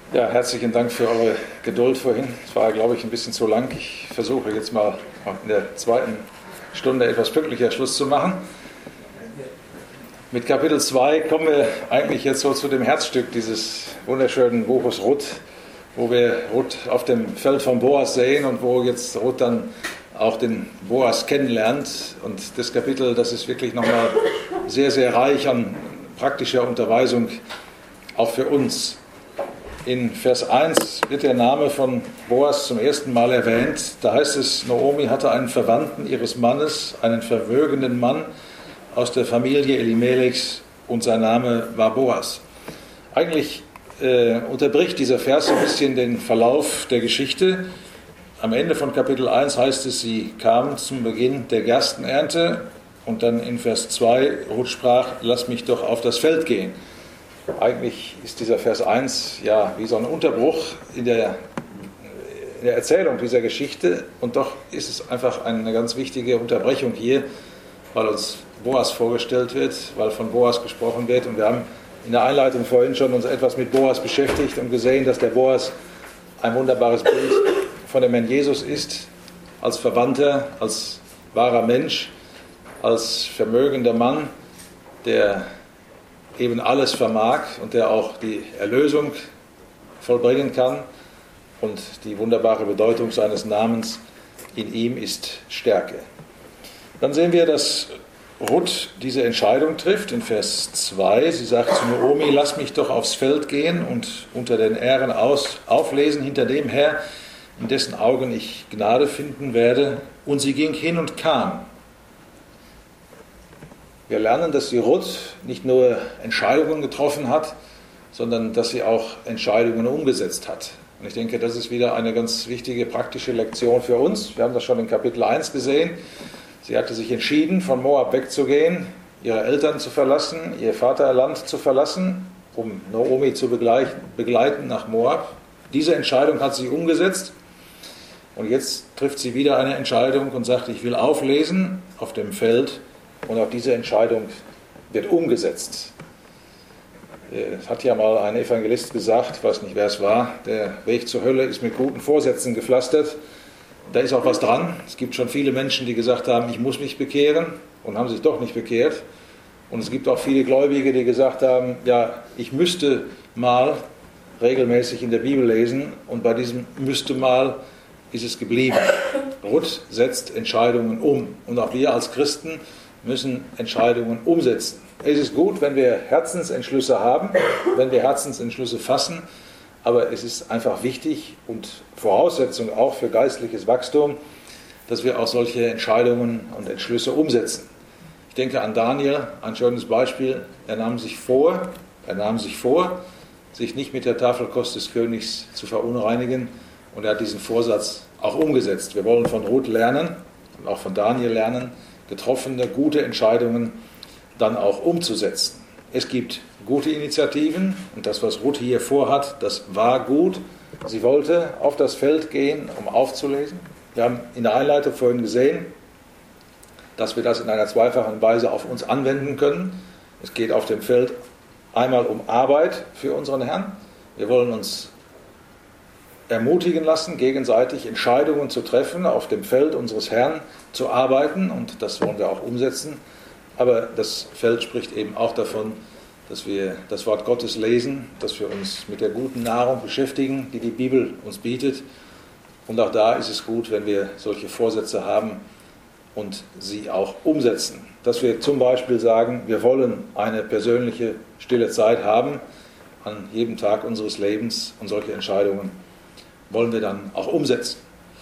Ja, herzlichen Dank für eure Geduld vorhin. Es war, glaube ich, ein bisschen zu lang. Ich versuche jetzt mal in der zweiten Stunde etwas pünktlicher Schluss zu machen. Mit Kapitel 2 kommen wir eigentlich jetzt so zu dem Herzstück dieses wunderschönen Buches Ruth, wo wir Ruth auf dem Feld von Boas sehen und wo jetzt Ruth dann auch den Boas kennenlernt. Und das Kapitel, das ist wirklich nochmal sehr, sehr reich an praktischer Unterweisung, auch für uns. In Vers 1 wird der Name von Boas zum ersten Mal erwähnt. Da heißt es, Naomi hatte einen Verwandten ihres Mannes, einen vermögenden Mann aus der Familie Elimelechs, und sein Name war Boas. Eigentlich unterbricht dieser Vers ein bisschen den Verlauf der Geschichte. Am Ende von Kapitel 1 heißt es, sie kam zum Beginn der Gerstenernte, und dann in Vers 2, Ruth sprach, lass mich doch auf das Feld gehen. Eigentlich ist dieser Vers 1 ja wie so ein Unterbruch in der Erzählung dieser Geschichte, und doch ist es einfach eine ganz wichtige Unterbrechung hier, weil uns Boas vorgestellt wird, weil von Boas gesprochen wird, und wir haben in der Einleitung vorhin schon uns etwas mit Boas beschäftigt und gesehen, dass der Boas ein wunderbares Bild von dem Herrn Jesus ist, als Verwandter, als wahrer Mensch, als vermögender Mann, der eben alles vermag und der auch die Erlösung vollbringen kann, und die wunderbare Bedeutung seines Namens in ihm ist Stärke. Dann sehen wir, dass Ruth diese Entscheidung trifft in Vers 2. Sie sagt zu Naomi, lass mich doch aufs Feld gehen und unter den Ähren auflesen hinter dem Herr, in dessen Augen ich Gnade finden werde. Und sie ging hin und kam. Wir lernen, dass die Ruth nicht nur Entscheidungen getroffen hat, sondern dass sie auch Entscheidungen umgesetzt hat. Und ich denke, das ist wieder eine ganz wichtige praktische Lektion für uns. Wir haben das schon in Kapitel 1 gesehen. Sie hatte sich entschieden, von Moab wegzugehen, ihre Eltern zu verlassen, ihr Vaterland zu verlassen, um Naomi zu begleiten nach Moab. Diese Entscheidung hat sie umgesetzt, und jetzt trifft sie wieder eine Entscheidung und sagt, ich will auflesen auf dem Feld. Und auch diese Entscheidung wird umgesetzt. Es hat ja mal ein Evangelist gesagt, ich weiß nicht, wer es war, der Weg zur Hölle ist mit guten Vorsätzen gepflastert. Da ist auch was dran. Es gibt schon viele Menschen, die gesagt haben, ich muss mich bekehren, und haben sich doch nicht bekehrt. Und es gibt auch viele Gläubige, die gesagt haben, ja, ich müsste mal regelmäßig in der Bibel lesen, und bei diesem müsste mal ist es geblieben. Ruth setzt Entscheidungen um, und auch wir als Christen müssen Entscheidungen umsetzen. Es ist gut, wenn wir Herzensentschlüsse haben, wenn wir Herzensentschlüsse fassen, aber es ist einfach wichtig und Voraussetzung auch für geistliches Wachstum, dass wir auch solche Entscheidungen und Entschlüsse umsetzen. Ich denke an Daniel, ein schönes Beispiel. Er nahm sich vor, sich nicht mit der Tafelkost des Königs zu verunreinigen, und er hat diesen Vorsatz auch umgesetzt. Wir wollen von Ruth lernen und auch von Daniel lernen, getroffene, gute Entscheidungen dann auch umzusetzen. Es gibt gute Initiativen, und das, was Ruth hier vorhat, das war gut. Sie wollte auf das Feld gehen, um aufzulesen. Wir haben in der Einleitung vorhin gesehen, dass wir das in einer zweifachen Weise auf uns anwenden können. Es geht auf dem Feld einmal um Arbeit für unseren Herrn. Wir wollen uns ermutigen lassen, gegenseitig Entscheidungen zu treffen, auf dem Feld unseres Herrn zu arbeiten, und das wollen wir auch umsetzen. Aber das Feld spricht eben auch davon, dass wir das Wort Gottes lesen, dass wir uns mit der guten Nahrung beschäftigen, die die Bibel uns bietet. Und auch da ist es gut, wenn wir solche Vorsätze haben und sie auch umsetzen. Dass wir zum Beispiel sagen, wir wollen eine persönliche stille Zeit haben an jedem Tag unseres Lebens, und solche Entscheidungen wollen wir dann auch umsetzen.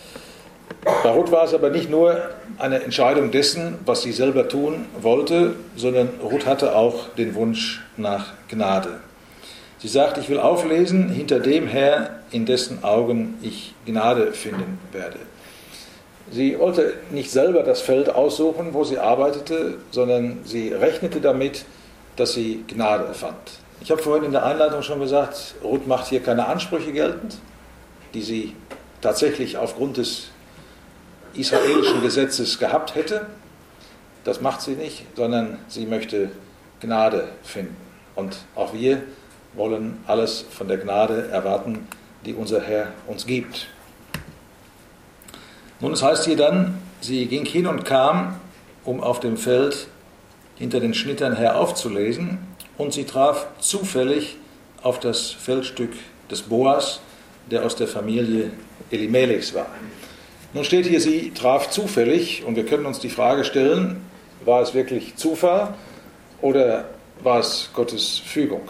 Bei Ruth war es aber nicht nur eine Entscheidung dessen, was sie selber tun wollte, sondern Ruth hatte auch den Wunsch nach Gnade. Sie sagt, ich will auflesen hinter dem Herr, in dessen Augen ich Gnade finden werde. Sie wollte nicht selber das Feld aussuchen, wo sie arbeitete, sondern sie rechnete damit, dass sie Gnade fand. Ich habe vorhin in der Einleitung schon gesagt, Ruth macht hier keine Ansprüche geltend, die sie tatsächlich aufgrund des israelischen Gesetzes gehabt hätte. Das macht sie nicht, sondern sie möchte Gnade finden. Und auch wir wollen alles von der Gnade erwarten, die unser Herr uns gibt. Nun, es heißt hier dann, sie ging hin und kam, um auf dem Feld hinter den Schnittern her aufzulesen, und sie traf zufällig auf das Feldstück des Boas, der aus der Familie Elimelechs war. Nun steht hier, sie traf zufällig, und wir können uns die Frage stellen, war es wirklich Zufall oder war es Gottes Fügung?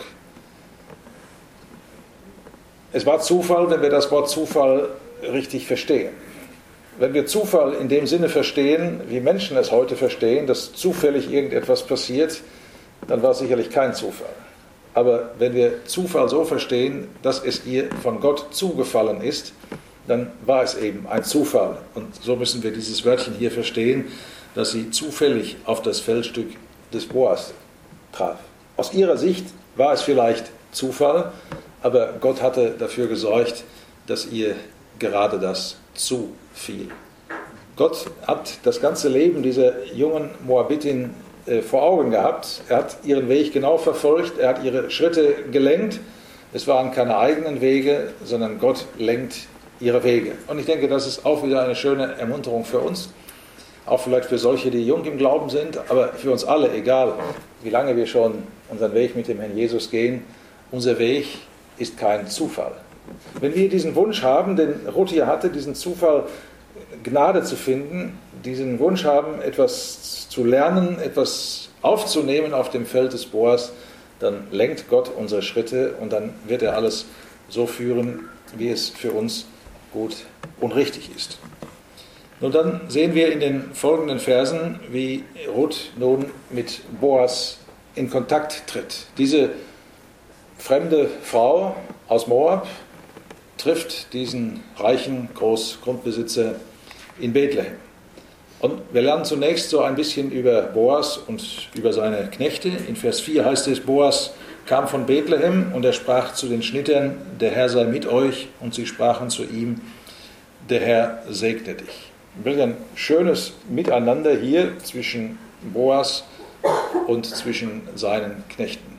Es war Zufall, wenn wir das Wort Zufall richtig verstehen. Wenn wir Zufall in dem Sinne verstehen, wie Menschen es heute verstehen, dass zufällig irgendetwas passiert, dann war es sicherlich kein Zufall. Aber wenn wir Zufall so verstehen, dass es ihr von Gott zugefallen ist, dann war es eben ein Zufall. Und so müssen wir dieses Wörtchen hier verstehen, dass sie zufällig auf das Feldstück des Boas traf. Aus ihrer Sicht war es vielleicht Zufall, aber Gott hatte dafür gesorgt, dass ihr gerade das zufiel. Gott hat das ganze Leben dieser jungen Moabitin vor Augen gehabt. Er hat ihren Weg genau verfolgt, er hat ihre Schritte gelenkt. Es waren keine eigenen Wege, sondern Gott lenkt ihre Wege. Und ich denke, das ist auch wieder eine schöne Ermunterung für uns, auch vielleicht für solche, die jung im Glauben sind, aber für uns alle, egal wie lange wir schon unseren Weg mit dem Herrn Jesus gehen, unser Weg ist kein Zufall. Wenn wir diesen Wunsch haben, den Ruth hier hatte, diesen Zufall, Gnade zu finden, diesen Wunsch haben, etwas zu lernen, etwas aufzunehmen auf dem Feld des Boas, dann lenkt Gott unsere Schritte und dann wird er alles so führen, wie es für uns gut und richtig ist. Nun dann sehen wir in den folgenden Versen, wie Ruth nun mit Boas in Kontakt tritt. Diese fremde Frau aus Moab trifft diesen reichen Großgrundbesitzer in Bethlehem. Und wir lernen zunächst so ein bisschen über Boas und über seine Knechte. In Vers 4 heißt es, Boas kam von Bethlehem und er sprach zu den Schnittern, der Herr sei mit euch, und sie sprachen zu ihm, der Herr segne dich. Ein schönes Miteinander hier zwischen Boas und zwischen seinen Knechten.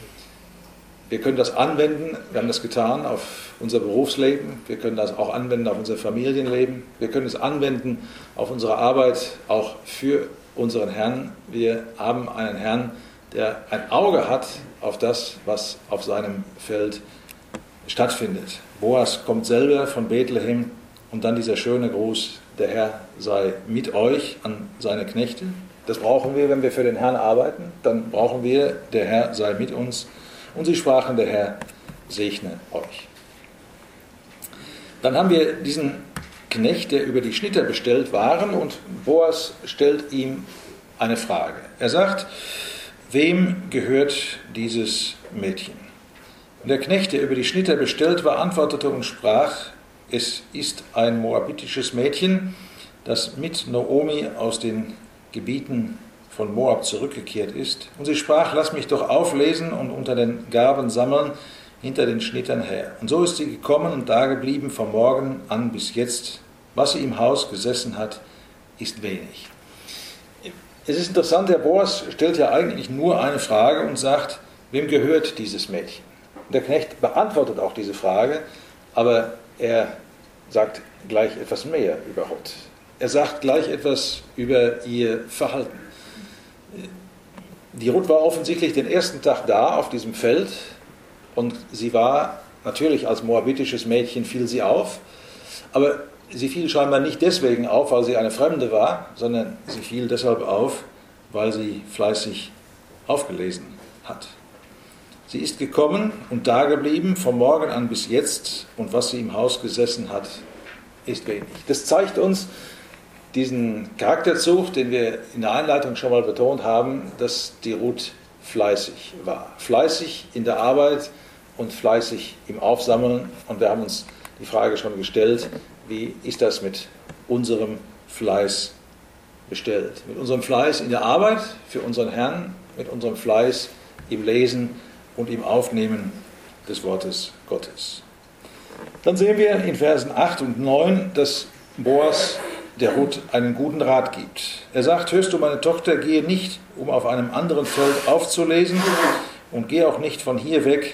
Wir können das anwenden, wir haben das getan auf unser Berufsleben, wir können das auch anwenden auf unser Familienleben, wir können es anwenden auf unsere Arbeit, auch für unseren Herrn. Wir haben einen Herrn, der ein Auge hat auf das, was auf seinem Feld stattfindet. Boas kommt selber von Bethlehem und dann dieser schöne Gruß, der Herr sei mit euch, an seine Knechte. Das brauchen wir, wenn wir für den Herrn arbeiten, dann brauchen wir, der Herr sei mit uns. Und sie sprachen, der Herr segne euch. Dann haben wir diesen Knecht, der über die Schnitter bestellt waren, und Boas stellt ihm eine Frage. Er sagt, wem gehört dieses Mädchen? Und der Knecht, der über die Schnitter bestellt war, antwortete und sprach, es ist ein moabitisches Mädchen, das mit Naomi aus den Gebieten von Moab zurückgekehrt ist. Und sie sprach, lass mich doch auflesen und unter den Gaben sammeln hinter den Schnittern her. Und so ist sie gekommen und dageblieben vom Morgen an bis jetzt. Was sie im Haus gesessen hat, ist wenig. Es ist interessant, der Boas stellt ja eigentlich nur eine Frage und sagt, wem gehört dieses Mädchen? Der Knecht beantwortet auch diese Frage, aber er sagt gleich etwas mehr über Ruth. Er sagt gleich etwas über ihr Verhalten. Die Ruth war offensichtlich den ersten Tag da auf diesem Feld und sie war natürlich als moabitisches Mädchen fiel sie auf, aber sie fiel scheinbar nicht deswegen auf, weil sie eine Fremde war, sondern sie fiel deshalb auf, weil sie fleißig aufgelesen hat. Sie ist gekommen und dageblieben vom Morgen an bis jetzt und was sie im Haus gesessen hat, ist wenig. Das zeigt uns diesen Charakterzug, den wir in der Einleitung schon mal betont haben, dass die Ruth fleißig war. Fleißig in der Arbeit und fleißig im Aufsammeln. Und wir haben uns die Frage schon gestellt, wie ist das mit unserem Fleiß bestellt? Mit unserem Fleiß in der Arbeit für unseren Herrn, mit unserem Fleiß im Lesen und im Aufnehmen des Wortes Gottes. Dann sehen wir in Versen 8 und 9, dass Boas der Ruth einen guten Rat gibt. Er sagt, hörst du, meine Tochter, gehe nicht, um auf einem anderen Feld aufzulesen, und geh auch nicht von hier weg,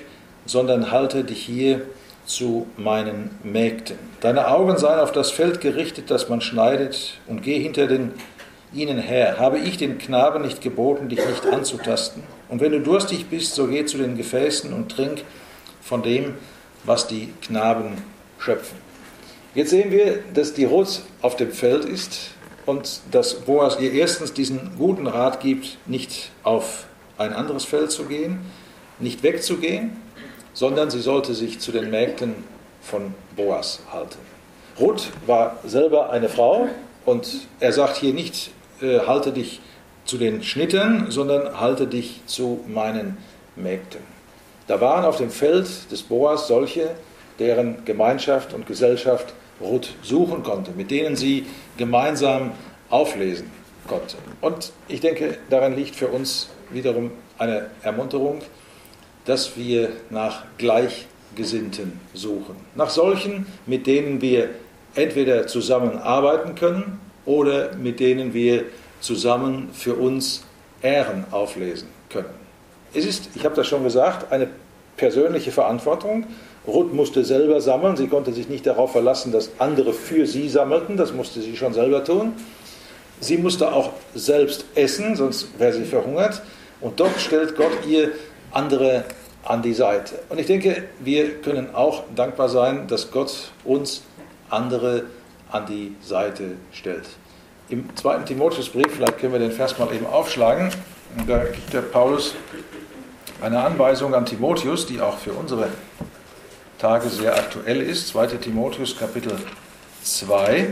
sondern halte dich hier zu meinen Mägden. Deine Augen seien auf das Feld gerichtet, das man schneidet, und geh hinter ihnen her. Habe ich den Knaben nicht geboten, dich nicht anzutasten? Und wenn du durstig bist, so geh zu den Gefäßen und trink von dem, was die Knaben schöpfen. Jetzt sehen wir, dass die Ruth auf dem Feld ist und dass Boas ihr erstens diesen guten Rat gibt, nicht auf ein anderes Feld zu gehen, nicht wegzugehen, sondern sie sollte sich zu den Mägden von Boas halten. Ruth war selber eine Frau und er sagt hier nicht, halte dich zu den Schnittern, sondern halte dich zu meinen Mägden. Da waren auf dem Feld des Boas solche, deren Gemeinschaft und Gesellschaft Ruth suchen konnte, mit denen sie gemeinsam auflesen konnte. Und ich denke, darin liegt für uns wiederum eine Ermunterung, dass wir nach Gleichgesinnten suchen. Nach solchen, mit denen wir entweder zusammenarbeiten können oder mit denen wir zusammen für uns Ehren auflesen können. Es ist, ich habe das schon gesagt, eine persönliche Verantwortung. Ruth musste selber sammeln, sie konnte sich nicht darauf verlassen, dass andere für sie sammelten, das musste sie schon selber tun. Sie musste auch selbst essen, sonst wäre sie verhungert. Und doch stellt Gott ihr andere an die Seite. Und ich denke, wir können auch dankbar sein, dass Gott uns andere an die Seite stellt. Im 2. Timotheusbrief, vielleicht können wir den Vers mal eben aufschlagen, da gibt der Paulus eine Anweisung an Timotheus, die auch für unsere Tage sehr aktuell ist. 2. Timotheus Kapitel 2,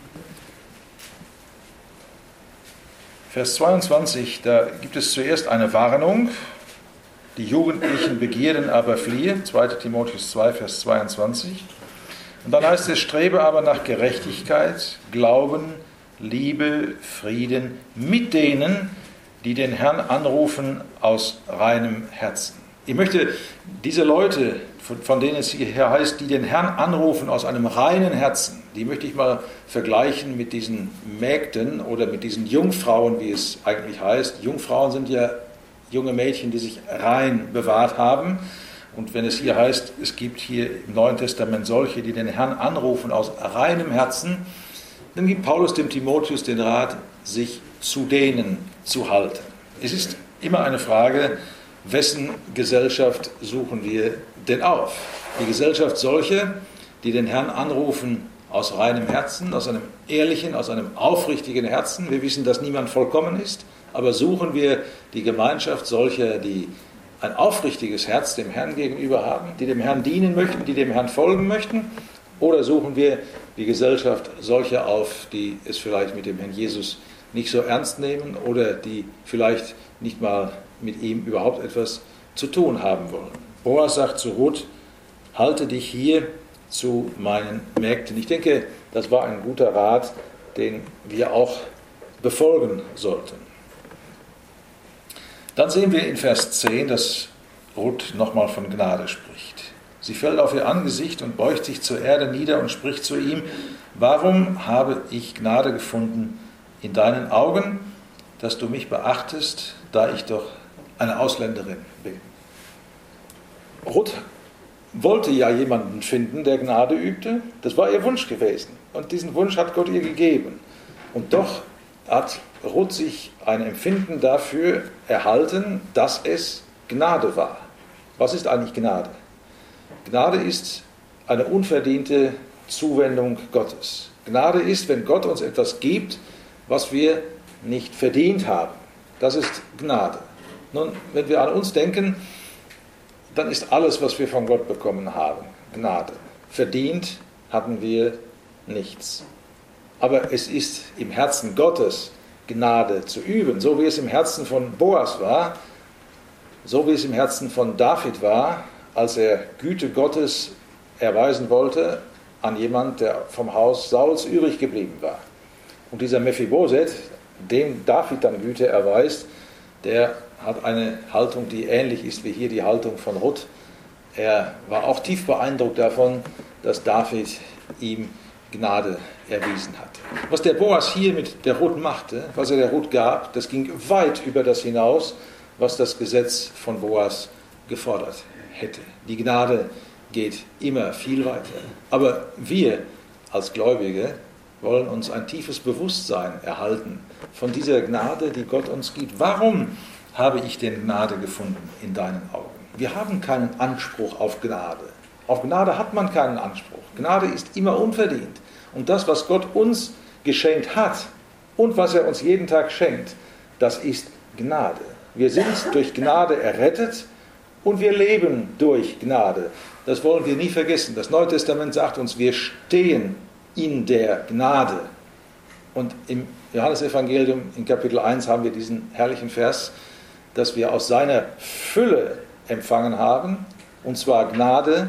Vers 22, da gibt es zuerst eine Warnung, die jugendlichen Begierden aber fliehe, 2. Timotheus 2, Vers 22. Und dann heißt es, strebe aber nach Gerechtigkeit, Glauben, Liebe, Frieden mit denen, die den Herrn anrufen aus reinem Herzen. Ich möchte diese Leute, von denen es hier heißt, die den Herrn anrufen aus einem reinen Herzen, die möchte ich mal vergleichen mit diesen Mägden oder mit diesen Jungfrauen, wie es eigentlich heißt. Jungfrauen sind ja junge Mädchen, die sich rein bewahrt haben. Und wenn es hier heißt, es gibt hier im Neuen Testament solche, die den Herrn anrufen aus reinem Herzen, dann gibt Paulus dem Timotheus den Rat, sich zu denen zu halten. Es ist immer eine Frage, wessen Gesellschaft suchen wir denn auf? Die Gesellschaft solche, die den Herrn anrufen aus reinem Herzen, aus einem ehrlichen, aus einem aufrichtigen Herzen. Wir wissen, dass niemand vollkommen ist, aber suchen wir die Gemeinschaft solcher, die ein aufrichtiges Herz dem Herrn gegenüber haben, die dem Herrn dienen möchten, die dem Herrn folgen möchten, oder suchen wir die Gesellschaft solcher auf, die es vielleicht mit dem Herrn Jesus nicht so ernst nehmen oder die vielleicht nicht mal mit ihm überhaupt etwas zu tun haben wollen. Boas sagt zu Ruth, halte dich hier zu meinen Mägden. Ich denke, das war ein guter Rat, den wir auch befolgen sollten. Dann sehen wir in Vers 10, dass Ruth nochmal von Gnade spricht. Sie fällt auf ihr Angesicht und beugt sich zur Erde nieder und spricht zu ihm, warum habe ich Gnade gefunden in deinen Augen, dass du mich beachtest, da ich doch eine Ausländerin bin. Ruth wollte ja jemanden finden, der Gnade übte. Das war ihr Wunsch gewesen. Und diesen Wunsch hat Gott ihr gegeben. Und doch hat Ruth sich ein Empfinden dafür erhalten, dass es Gnade war. Was ist eigentlich Gnade? Gnade ist eine unverdiente Zuwendung Gottes. Gnade ist, wenn Gott uns etwas gibt, was wir nicht verdient haben. Das ist Gnade. Nun, wenn wir an uns denken, dann ist alles, was wir von Gott bekommen haben, Gnade. Verdient hatten wir nichts. Aber es ist im Herzen Gottes Gnade zu üben, so wie es im Herzen von Boas war, so wie es im Herzen von David war, als er Güte Gottes erweisen wollte an jemand, der vom Haus Sauls übrig geblieben war. Und dieser Mephibosheth, dem David dann Güte erweist, der hat eine Haltung, die ähnlich ist wie hier die Haltung von Ruth. Er war auch tief beeindruckt davon, dass David ihm Gnade erwiesen hat. Was der Boas hier mit der Ruth machte, was er der Ruth gab, das ging weit über das hinaus, was das Gesetz von Boas gefordert hätte. Die Gnade geht immer viel weiter. Aber wir als Gläubige wollen uns ein tiefes Bewusstsein erhalten von dieser Gnade, die Gott uns gibt. Warum habe ich denn Gnade gefunden in deinen Augen? Wir haben keinen Anspruch auf Gnade. Auf Gnade hat man keinen Anspruch. Gnade ist immer unverdient. Und das, was Gott uns geschenkt hat und was er uns jeden Tag schenkt, das ist Gnade. Wir sind durch Gnade errettet und wir leben durch Gnade. Das wollen wir nie vergessen. Das Neue Testament sagt uns, wir stehen in der Gnade. Und im Johannesevangelium in Kapitel 1 haben wir diesen herrlichen Vers, dass wir aus seiner Fülle empfangen haben, und zwar Gnade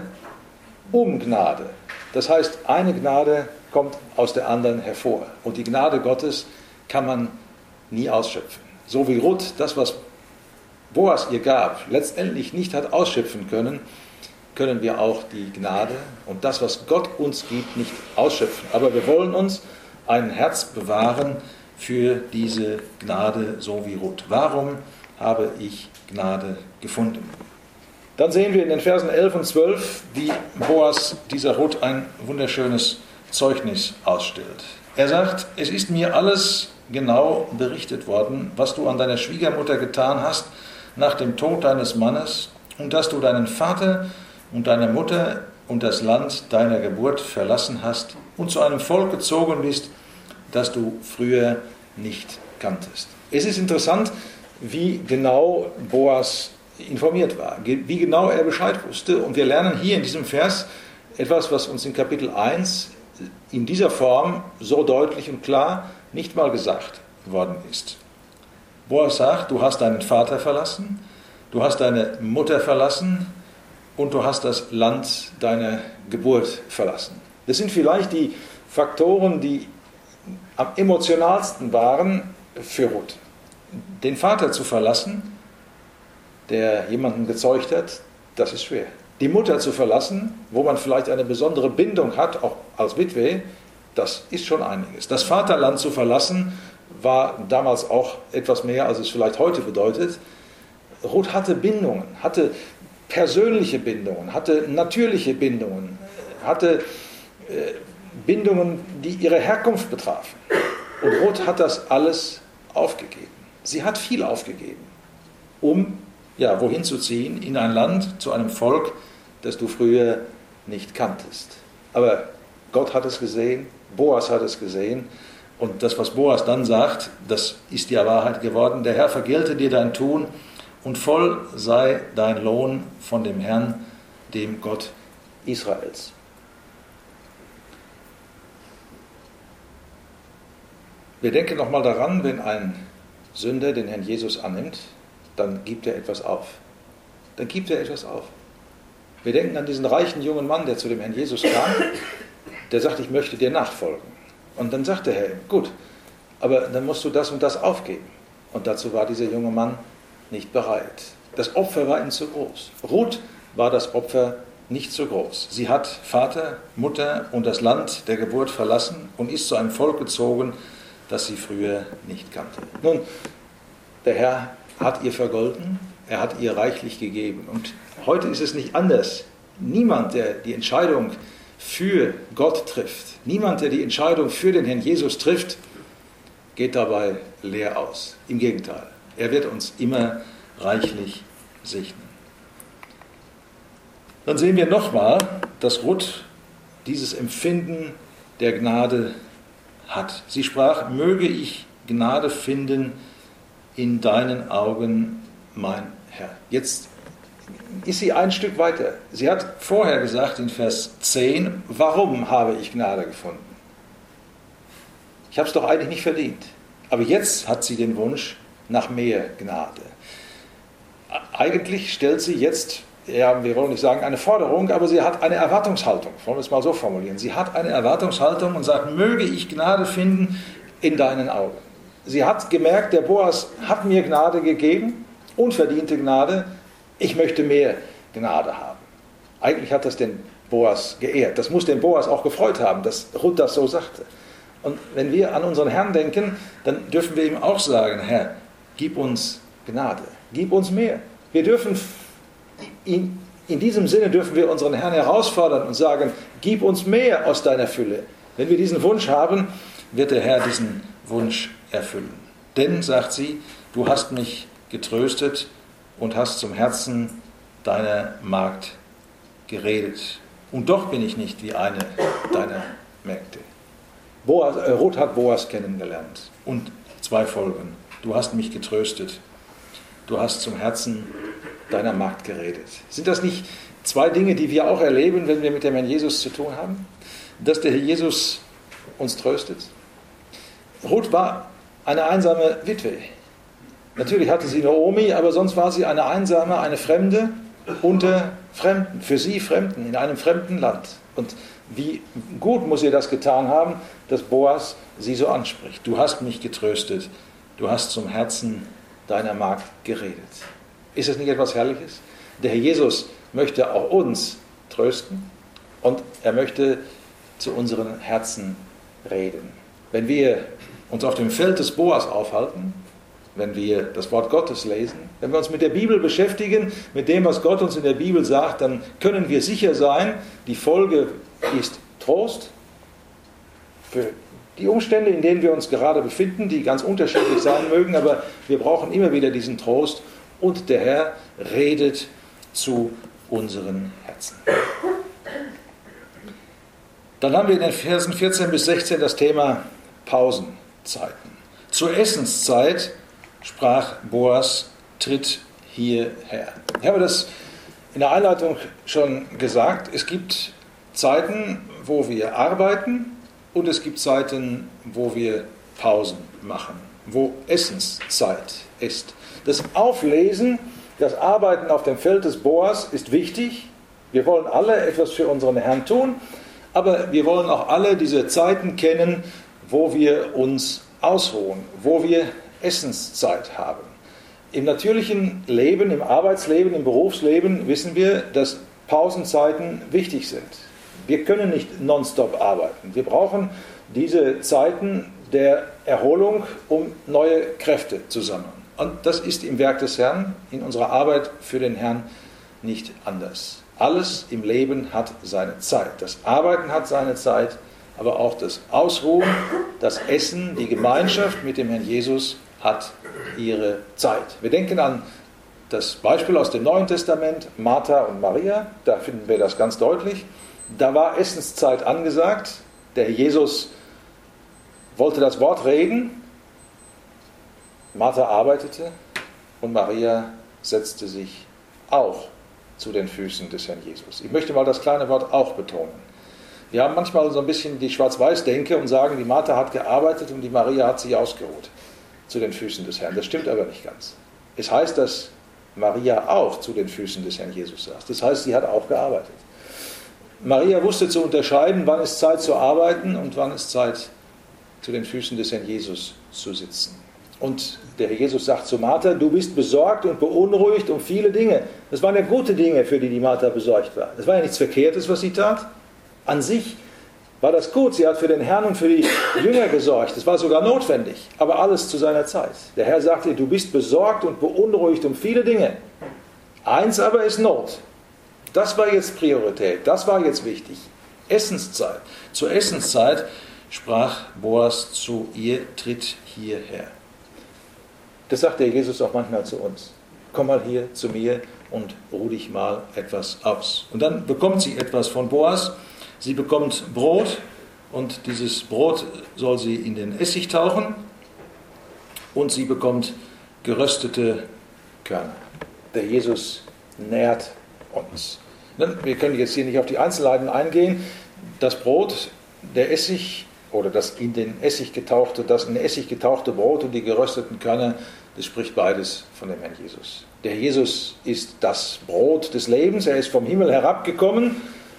um Gnade. Das heißt, eine Gnade kommt aus der anderen hervor. Und die Gnade Gottes kann man nie ausschöpfen. So wie Ruth das, was Boas ihr gab, letztendlich nicht hat ausschöpfen können, können wir auch die Gnade und das, was Gott uns gibt, nicht ausschöpfen. Aber wir wollen uns ein Herz bewahren für diese Gnade, so wie Ruth. Warum habe ich Gnade gefunden? Dann sehen wir in den Versen 11 und 12, wie Boas dieser Ruth ein wunderschönes Zeugnis ausstellt. Er sagt, es ist mir alles genau berichtet worden, was du an deiner Schwiegermutter getan hast nach dem Tod deines Mannes und dass du deinen Vater und deine Mutter und das Land deiner Geburt verlassen hast und zu einem Volk gezogen bist, das du früher nicht kanntest. Es ist interessant, wie genau Boas informiert war, wie genau er Bescheid wusste. Und wir lernen hier in diesem Vers etwas, was uns in Kapitel 1 in dieser Form so deutlich und klar nicht mal gesagt worden ist. Boas sagt, du hast deinen Vater verlassen, du hast deine Mutter verlassen und du hast das Land deiner Geburt verlassen. Das sind vielleicht die Faktoren, die am emotionalsten waren für Ruth. Den Vater zu verlassen, der jemanden gezeugt hat, das ist schwer. Die Mutter zu verlassen, wo man vielleicht eine besondere Bindung hat, auch als Witwe, das ist schon einiges. Das Vaterland zu verlassen, war damals auch etwas mehr, als es vielleicht heute bedeutet. Ruth hatte Bindungen, hatte persönliche Bindungen, hatte natürliche Bindungen, hatte Bindungen, die ihre Herkunft betrafen. Und Ruth hat das alles aufgegeben. Sie hat viel aufgegeben, um wohin zu ziehen? In ein Land, zu einem Volk, das du früher nicht kanntest. Aber Gott hat es gesehen, Boas hat es gesehen. Und das, was Boas dann sagt, das ist ja Wahrheit geworden. Der Herr vergelte dir dein Tun und voll sei dein Lohn von dem Herrn, dem Gott Israels. Wir denken nochmal daran, wenn ein Sünder den Herrn Jesus annimmt, dann gibt er etwas auf. Dann gibt er etwas auf. Wir denken an diesen reichen jungen Mann, der zu dem Herrn Jesus kam, der sagt, ich möchte dir nachfolgen. Und dann sagt der Herr, gut, aber dann musst du das und das aufgeben. Und dazu war dieser junge Mann nicht bereit. Das Opfer war ihm zu groß. Ruth war das Opfer nicht so groß. Sie hat Vater, Mutter und das Land der Geburt verlassen und ist zu einem Volk gezogen, das sie früher nicht kannte. Nun, der Herr hat ihr vergolten, er hat ihr reichlich gegeben. Und heute ist es nicht anders. Niemand, der die Entscheidung für Gott trifft, niemand, der die Entscheidung für den Herrn Jesus trifft, geht dabei leer aus. Im Gegenteil, er wird uns immer reichlich segnen. Dann sehen wir nochmal, dass Ruth dieses Empfinden der Gnade hat. Sie sprach, möge ich Gnade finden in deinen Augen, mein Herr. Jetzt ist sie ein Stück weiter. Sie hat vorher gesagt in Vers 10, warum habe ich Gnade gefunden? Ich habe es doch eigentlich nicht verdient. Aber jetzt hat sie den Wunsch nach mehr Gnade. Eigentlich stellt sie jetzt, wir wollen nicht sagen eine Forderung, aber sie hat eine Erwartungshaltung. Wollen wir es mal so formulieren. Sie hat eine Erwartungshaltung und sagt, möge ich Gnade finden in deinen Augen. Sie hat gemerkt, der Boas hat mir Gnade gegeben, unverdiente Gnade, ich möchte mehr Gnade haben. Eigentlich hat das den Boas geehrt. Das muss den Boas auch gefreut haben, dass Ruth das so sagte. Und wenn wir an unseren Herrn denken, dann dürfen wir ihm auch sagen, Herr, gib uns Gnade, gib uns mehr. Wir dürfen ihn in diesem Sinne dürfen wir unseren Herrn herausfordern und sagen, gib uns mehr aus deiner Fülle. Wenn wir diesen Wunsch haben, wird der Herr diesen Wunsch erfüllen. Denn, sagt sie, du hast mich getröstet und hast zum Herzen deiner Magd geredet. Und doch bin ich nicht wie eine deiner Mägde. Ruth hat Boas kennengelernt. Und 2 Folgen. Du hast mich getröstet. Du hast zum Herzen deiner Magd geredet. Sind das nicht 2 Dinge, die wir auch erleben, wenn wir mit dem Herrn Jesus zu tun haben? Dass der Herr Jesus uns tröstet? Ruth war eine einsame Witwe. Natürlich hatte sie Naomi, aber sonst war sie eine einsame, eine Fremde unter Fremden, für sie Fremden, in einem fremden Land. Und wie gut muss ihr das getan haben, dass Boas sie so anspricht. Du hast mich getröstet, du hast zum Herzen deiner Magd geredet. Ist das nicht etwas Herrliches? Der Herr Jesus möchte auch uns trösten und er möchte zu unseren Herzen reden. Wenn wir uns auf dem Feld des Boas aufhalten, wenn wir das Wort Gottes lesen, wenn wir uns mit der Bibel beschäftigen, mit dem, was Gott uns in der Bibel sagt, dann können wir sicher sein, die Folge ist Trost für die Umstände, in denen wir uns gerade befinden, die ganz unterschiedlich sein mögen, aber wir brauchen immer wieder diesen Trost und der Herr redet zu unseren Herzen. Dann haben wir in den Versen 14 bis 16 das Thema Pausenzeiten. Zur Essenszeit sprach Boas, tritt hierher. Ich habe das in der Einleitung schon gesagt. Es gibt Zeiten, wo wir arbeiten und es gibt Zeiten, wo wir Pausen machen, wo Essenszeit ist. Das Auflesen, das Arbeiten auf dem Feld des Boas ist wichtig. Wir wollen alle etwas für unseren Herrn tun, aber wir wollen auch alle diese Zeiten kennen, wo wir uns ausruhen, wo wir Essenszeit haben. Im natürlichen Leben, im Arbeitsleben, im Berufsleben wissen wir, dass Pausenzeiten wichtig sind. Wir können nicht nonstop arbeiten. Wir brauchen diese Zeiten der Erholung, um neue Kräfte zu sammeln. Und das ist im Werk des Herrn, in unserer Arbeit für den Herrn nicht anders. Alles im Leben hat seine Zeit. Das Arbeiten hat seine Zeit, aber auch das Ausruhen, das Essen, die Gemeinschaft mit dem Herrn Jesus hat ihre Zeit. Wir denken an das Beispiel aus dem Neuen Testament, Martha und Maria, da finden wir das ganz deutlich. Da war Essenszeit angesagt, der Herr Jesus wollte das Wort reden, Martha arbeitete und Maria setzte sich auch zu den Füßen des Herrn Jesus. Ich möchte mal das kleine Wort auch betonen. Wir haben manchmal so ein bisschen die Schwarz-Weiß-Denke und sagen, die Martha hat gearbeitet und die Maria hat sich ausgeruht zu den Füßen des Herrn. Das stimmt aber nicht ganz. Es heißt, dass Maria auch zu den Füßen des Herrn Jesus saß. Das heißt, sie hat auch gearbeitet. Maria wusste zu unterscheiden, wann ist Zeit zu arbeiten und wann ist Zeit, zu den Füßen des Herrn Jesus zu sitzen. Und der Herr Jesus sagt zu Martha, du bist besorgt und beunruhigt um viele Dinge. Das waren ja gute Dinge, für die Martha besorgt war. Das war ja nichts Verkehrtes, was sie tat. An sich war das gut. Sie hat für den Herrn und für die Jünger gesorgt. Das war sogar notwendig. Aber alles zu seiner Zeit. Der Herr sagte, du bist besorgt und beunruhigt um viele Dinge. Eins aber ist Not. Das war jetzt Priorität. Das war jetzt wichtig. Essenszeit. Zur Essenszeit sprach Boas zu ihr, tritt hierher. Das sagt der Jesus auch manchmal zu uns. Komm mal hier zu mir und ruh dich mal etwas aus. Und dann bekommt sie etwas von Boas. Sie bekommt Brot und dieses Brot soll sie in den Essig tauchen und sie bekommt geröstete Körner. Der Jesus nährt uns. Wir können jetzt hier nicht auf die Einzelheiten eingehen. Das Brot, der Essig oder das in Essig getauchte Brot und die gerösteten Körner, das spricht beides von dem Herrn Jesus. Der Jesus ist das Brot des Lebens, er ist vom Himmel herabgekommen.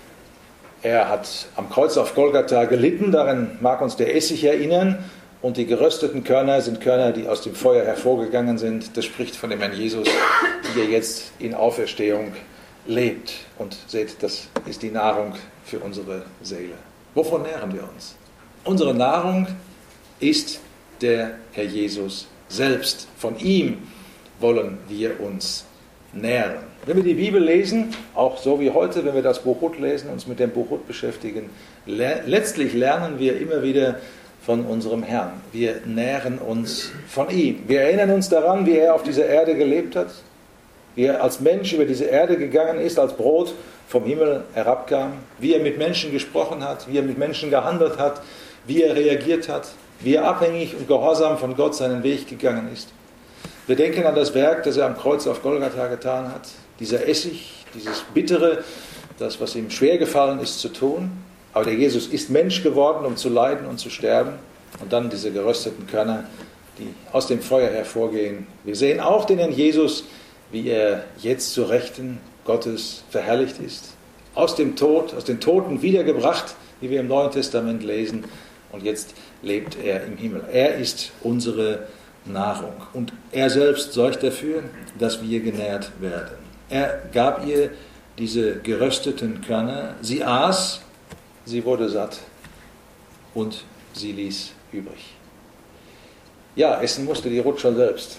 Er hat am Kreuz auf Golgatha gelitten, daran mag uns der Essig erinnern. Und die gerösteten Körner sind Körner, die aus dem Feuer hervorgegangen sind. Das spricht von dem Herrn Jesus, der jetzt in Auferstehung lebt. Und seht, das ist die Nahrung für unsere Seele. Wovon nähren wir uns? Unsere Nahrung ist der Herr Jesus selbst. Von ihm wollen wir uns nähren. Wenn wir die Bibel lesen, auch so wie heute, wenn wir das Buch Ruth lesen, uns mit dem Buch Ruth beschäftigen, letztlich lernen wir immer wieder von unserem Herrn. Wir nähren uns von ihm. Wir erinnern uns daran, wie er auf dieser Erde gelebt hat, wie er als Mensch über diese Erde gegangen ist, als Brot vom Himmel herabkam, wie er mit Menschen gesprochen hat, wie er mit Menschen gehandelt hat, wie er reagiert hat, wie er abhängig und gehorsam von Gott seinen Weg gegangen ist. Wir denken an das Werk, das er am Kreuz auf Golgatha getan hat. Dieser Essig, dieses Bittere, das, was ihm schwer gefallen ist zu tun. Aber der Jesus ist Mensch geworden, um zu leiden und zu sterben. Und dann diese gerösteten Körner, die aus dem Feuer hervorgehen. Wir sehen auch den Herrn Jesus, wie er jetzt zur Rechten Gottes verherrlicht ist. Aus dem Tod, aus den Toten wiedergebracht, wie wir im Neuen Testament lesen. Und jetzt lebt er im Himmel. Er ist unsere Nahrung. Und er selbst sorgt dafür, dass wir genährt werden. Er gab ihr diese gerösteten Körner. Sie aß, sie wurde satt und sie ließ übrig. Ja, essen musste die Ruth schon selbst.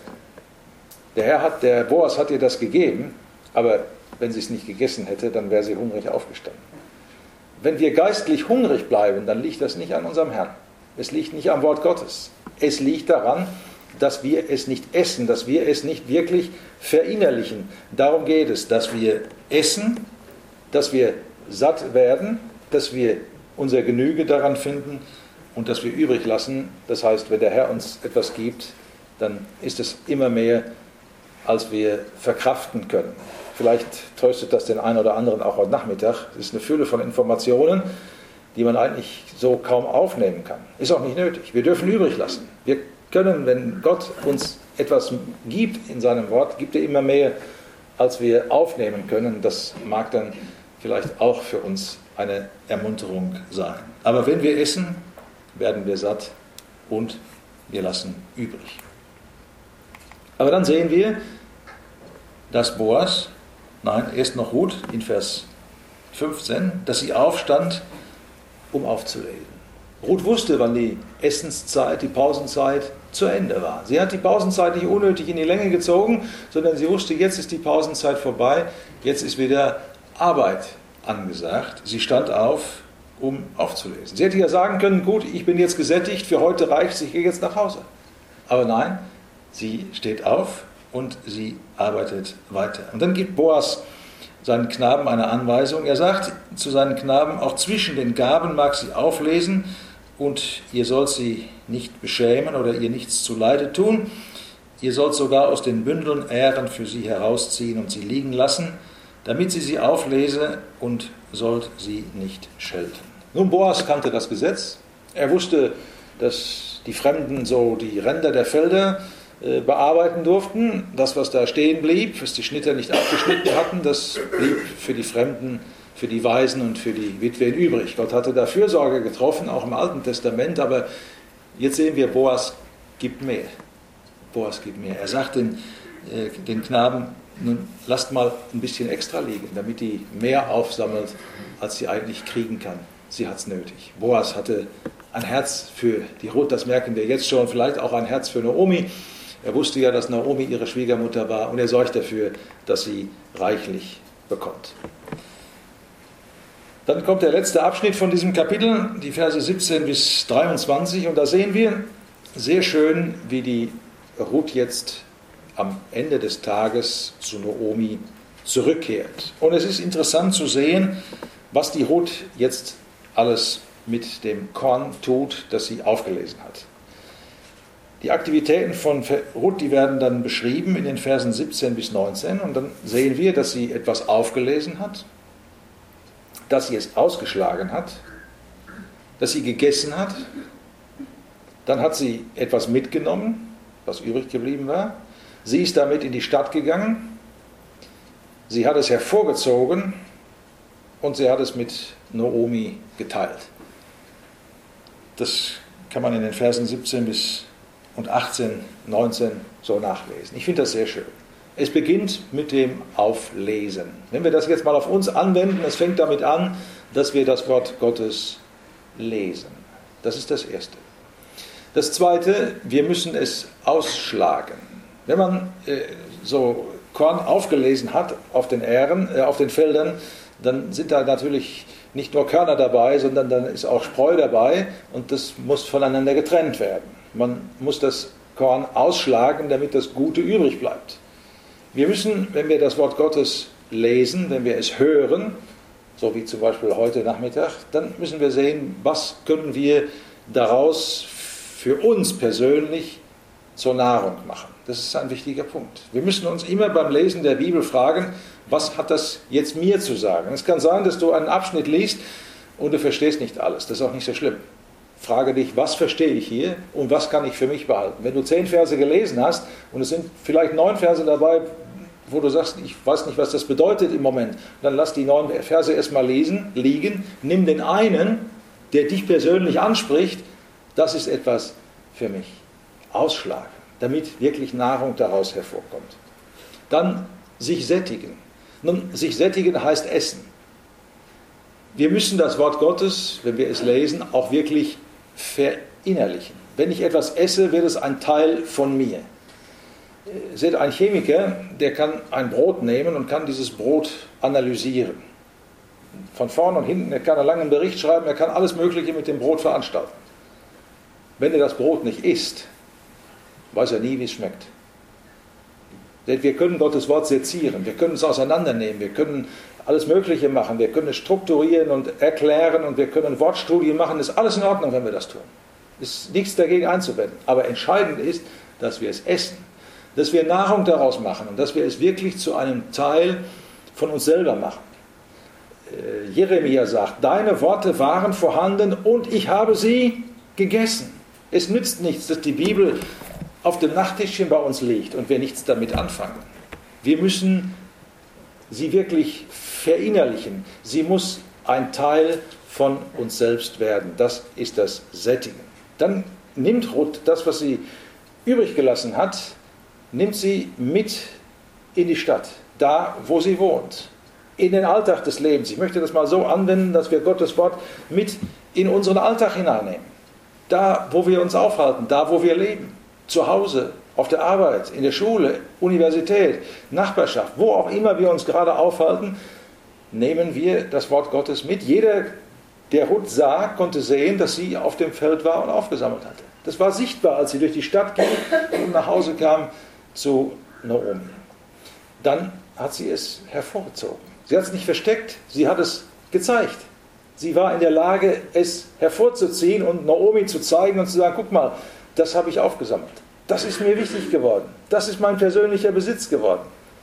Der Boas hat ihr das gegeben, aber wenn sie es nicht gegessen hätte, dann wäre sie hungrig aufgestanden. Wenn wir geistlich hungrig bleiben, dann liegt das nicht an unserem Herrn. Es liegt nicht am Wort Gottes. Es liegt daran, dass wir es nicht essen, dass wir es nicht wirklich verinnerlichen. Darum geht es, dass wir essen, dass wir satt werden, dass wir unser Genüge daran finden und dass wir übrig lassen. Das heißt, wenn der Herr uns etwas gibt, dann ist es immer mehr, als wir verkraften können. Vielleicht tröstet das den einen oder anderen auch heute Nachmittag. Es ist eine Fülle von Informationen, die man eigentlich so kaum aufnehmen kann. Ist auch nicht nötig. Wir dürfen übrig lassen. Wir können, wenn Gott uns etwas gibt in seinem Wort, gibt er immer mehr, als wir aufnehmen können. Das mag dann vielleicht auch für uns eine Ermunterung sein. Aber wenn wir essen, werden wir satt und wir lassen übrig. Aber dann sehen wir, dass Boas, erst noch Ruth in Vers 15, dass sie aufstand, um aufzulesen. Ruth wusste, wann die Essenszeit, die Pausenzeit zu Ende war. Sie hat die Pausenzeit nicht unnötig in die Länge gezogen, sondern sie wusste, jetzt ist die Pausenzeit vorbei, jetzt ist wieder Arbeit angesagt. Sie stand auf, um aufzulesen. Sie hätte ja sagen können, gut, ich bin jetzt gesättigt, für heute reicht es, ich gehe jetzt nach Hause. Aber nein, sie steht auf und sie arbeitet weiter. Und dann gibt Boas seinen Knaben eine Anweisung. Er sagt zu seinen Knaben, auch zwischen den Gaben mag sie auflesen und ihr sollt sie nicht beschämen oder ihr nichts zuleide tun. Ihr sollt sogar aus den Bündeln Ähren für sie herausziehen und sie liegen lassen, damit sie auflese und sollt sie nicht schelten. Nun, Boas kannte das Gesetz. Er wusste, dass die Fremden so die Ränder der Felder bearbeiten durften. Das, was da stehen blieb, was die Schnitter nicht abgeschnitten hatten, das blieb für die Fremden, für die Waisen und für die Witwen übrig. Gott hatte da Fürsorge getroffen, auch im Alten Testament, aber jetzt sehen wir, Boas gibt mehr. Boas gibt mehr. Er sagt den Knaben, nun lasst mal ein bisschen extra liegen, damit die mehr aufsammelt, als sie eigentlich kriegen kann. Sie hat es nötig. Boas hatte ein Herz für die Ruth, das merken wir jetzt schon, vielleicht auch ein Herz für Naomi. Er wusste ja, dass Naomi ihre Schwiegermutter war und er sorgt dafür, dass sie reichlich bekommt. Dann kommt der letzte Abschnitt von diesem Kapitel, die Verse 17 bis 23 und da sehen wir sehr schön, wie die Ruth jetzt am Ende des Tages zu Naomi zurückkehrt. Und es ist interessant zu sehen, was die Ruth jetzt alles mit dem Korn tut, das sie aufgelesen hat. Die Aktivitäten von Ruth, die werden dann beschrieben in den Versen 17 bis 19 und dann sehen wir, dass sie etwas aufgelesen hat, dass sie es ausgeschlagen hat, dass sie gegessen hat, dann hat sie etwas mitgenommen, was übrig geblieben war, sie ist damit in die Stadt gegangen, sie hat es hervorgezogen und sie hat es mit Naomi geteilt. Das kann man in den Versen 17 bis und 18, 19 so nachlesen. Ich finde das sehr schön. Es beginnt mit dem Auflesen. Wenn wir das jetzt mal auf uns anwenden, es fängt damit an, dass wir das Wort Gottes lesen. Das ist das Erste. Das Zweite, wir müssen es ausschlagen. Wenn man so Korn aufgelesen hat auf den Feldern, dann sind da natürlich nicht nur Körner dabei, sondern dann ist auch Spreu dabei und das muss voneinander getrennt werden. Man muss das Korn ausschlagen, damit das Gute übrig bleibt. Wir müssen, wenn wir das Wort Gottes lesen, wenn wir es hören, so wie zum Beispiel heute Nachmittag, dann müssen wir sehen, was können wir daraus für uns persönlich zur Nahrung machen. Das ist ein wichtiger Punkt. Wir müssen uns immer beim Lesen der Bibel fragen, was hat das jetzt mir zu sagen? Es kann sein, dass du einen Abschnitt liest und du verstehst nicht alles. Das ist auch nicht so schlimm. Frage dich, was verstehe ich hier und was kann ich für mich behalten? Wenn du 10 Verse gelesen hast und es sind vielleicht 9 Verse dabei, wo du sagst, ich weiß nicht, was das bedeutet im Moment, dann lass die 9 Verse erstmal liegen, nimm den einen, der dich persönlich anspricht, das ist etwas für mich. Ausschlagen, damit wirklich Nahrung daraus hervorkommt. Dann sich sättigen. Nun, sich sättigen heißt essen. Wir müssen das Wort Gottes, wenn wir es lesen, auch wirklich verinnerlichen. Wenn ich etwas esse, wird es ein Teil von mir. Seht, ein Chemiker, der kann ein Brot nehmen und kann dieses Brot analysieren. Von vorn und hinten, er kann einen langen Bericht schreiben, er kann alles Mögliche mit dem Brot veranstalten. Wenn er das Brot nicht isst, weiß er nie, wie es schmeckt. Denn wir können Gottes Wort sezieren, wir können es auseinandernehmen, wir können alles Mögliche machen, wir können es strukturieren und erklären und wir können Wortstudien machen, ist alles in Ordnung, wenn wir das tun. Ist nichts dagegen einzuwenden. Aber entscheidend ist, dass wir es essen, dass wir Nahrung daraus machen und dass wir es wirklich zu einem Teil von uns selber machen. Jeremia sagt, deine Worte waren vorhanden und ich habe sie gegessen. Es nützt nichts, dass die Bibel auf dem Nachttischchen bei uns liegt und wir nichts damit anfangen. Wir müssen sie wirklich verinnerlichen. Sie muss ein Teil von uns selbst werden. Das ist das Sättigen. Dann nimmt Ruth das, was sie übrig gelassen hat, nimmt sie mit in die Stadt, da wo sie wohnt, in den Alltag des Lebens. Ich möchte das mal so anwenden, dass wir Gottes Wort mit in unseren Alltag hineinnehmen. Da, wo wir uns aufhalten, da, wo wir leben. Zu Hause, auf der Arbeit, in der Schule, Universität, Nachbarschaft, wo auch immer wir uns gerade aufhalten, nehmen wir das Wort Gottes mit. Jeder, der Ruth sah, konnte sehen, dass sie auf dem Feld war und aufgesammelt hatte. Das war sichtbar, als sie durch die Stadt ging und nach Hause kam zu Naomi. Dann hat sie es hervorgezogen. Sie hat es nicht versteckt, sie hat es gezeigt. Sie war in der Lage, es hervorzuziehen und Naomi zu zeigen und zu sagen, guck mal, das habe ich aufgesammelt. Das ist mir wichtig geworden. Das ist mein persönlicher Besitz geworden.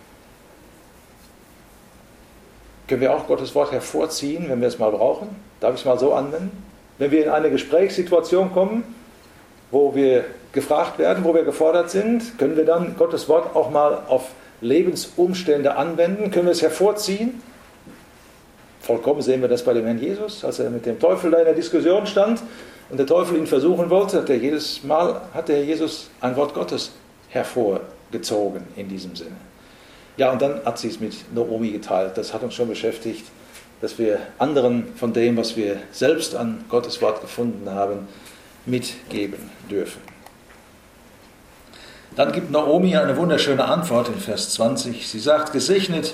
Können wir auch Gottes Wort hervorziehen, wenn wir es mal brauchen? Darf ich es mal so anwenden? Wenn wir in eine Gesprächssituation kommen, wo wir gefragt werden, wo wir gefordert sind, können wir dann Gottes Wort auch mal auf Lebensumstände anwenden? Können wir es hervorziehen? Vollkommen sehen wir das bei dem Herrn Jesus, als er mit dem Teufel da in der Diskussion stand und der Teufel ihn versuchen wollte, hat jedes Mal der Herr Jesus ein Wort Gottes hervorgezogen in diesem Sinne. Ja, und dann hat sie es mit Naomi geteilt. Das hat uns schon beschäftigt, dass wir anderen von dem, was wir selbst an Gottes Wort gefunden haben, mitgeben dürfen. Dann gibt Naomi eine wunderschöne Antwort in Vers 20. Sie sagt, gesegnet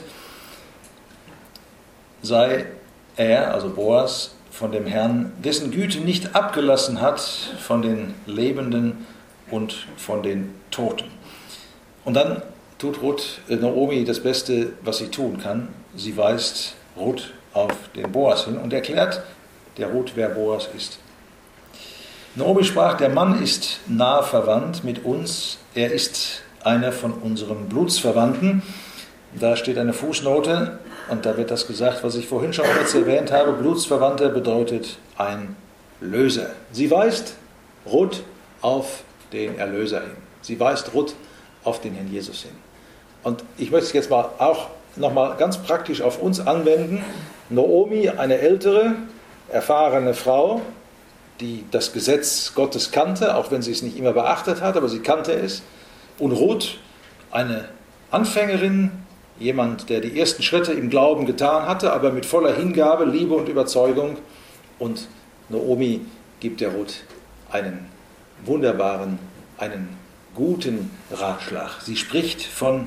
sei er, also Boas, von dem Herrn, dessen Güte nicht abgelassen hat von den Lebenden und von den Toten. Und dann tut Naomi das Beste, was sie tun kann. Sie weist Ruth auf den Boas hin und erklärt der Ruth, wer Boas ist. Naomi sprach, der Mann ist nah verwandt mit uns, er ist einer von unseren Blutsverwandten. Da steht eine Fußnote und da wird das gesagt, was ich vorhin schon kurz erwähnt habe. Blutsverwandter bedeutet ein Löser. Sie weist Ruth auf den Erlöser hin. Sie weist Ruth auf den Herrn Jesus hin. Und ich möchte es jetzt mal auch nochmal ganz praktisch auf uns anwenden. Naomi, eine ältere, erfahrene Frau, die das Gesetz Gottes kannte, auch wenn sie es nicht immer beachtet hat, aber sie kannte es. Und Ruth, eine Anfängerin, jemand, der die ersten Schritte im Glauben getan hatte, aber mit voller Hingabe, Liebe und Überzeugung. Und Naomi gibt der Ruth einen wunderbaren, einen guten Ratschlag. Sie spricht von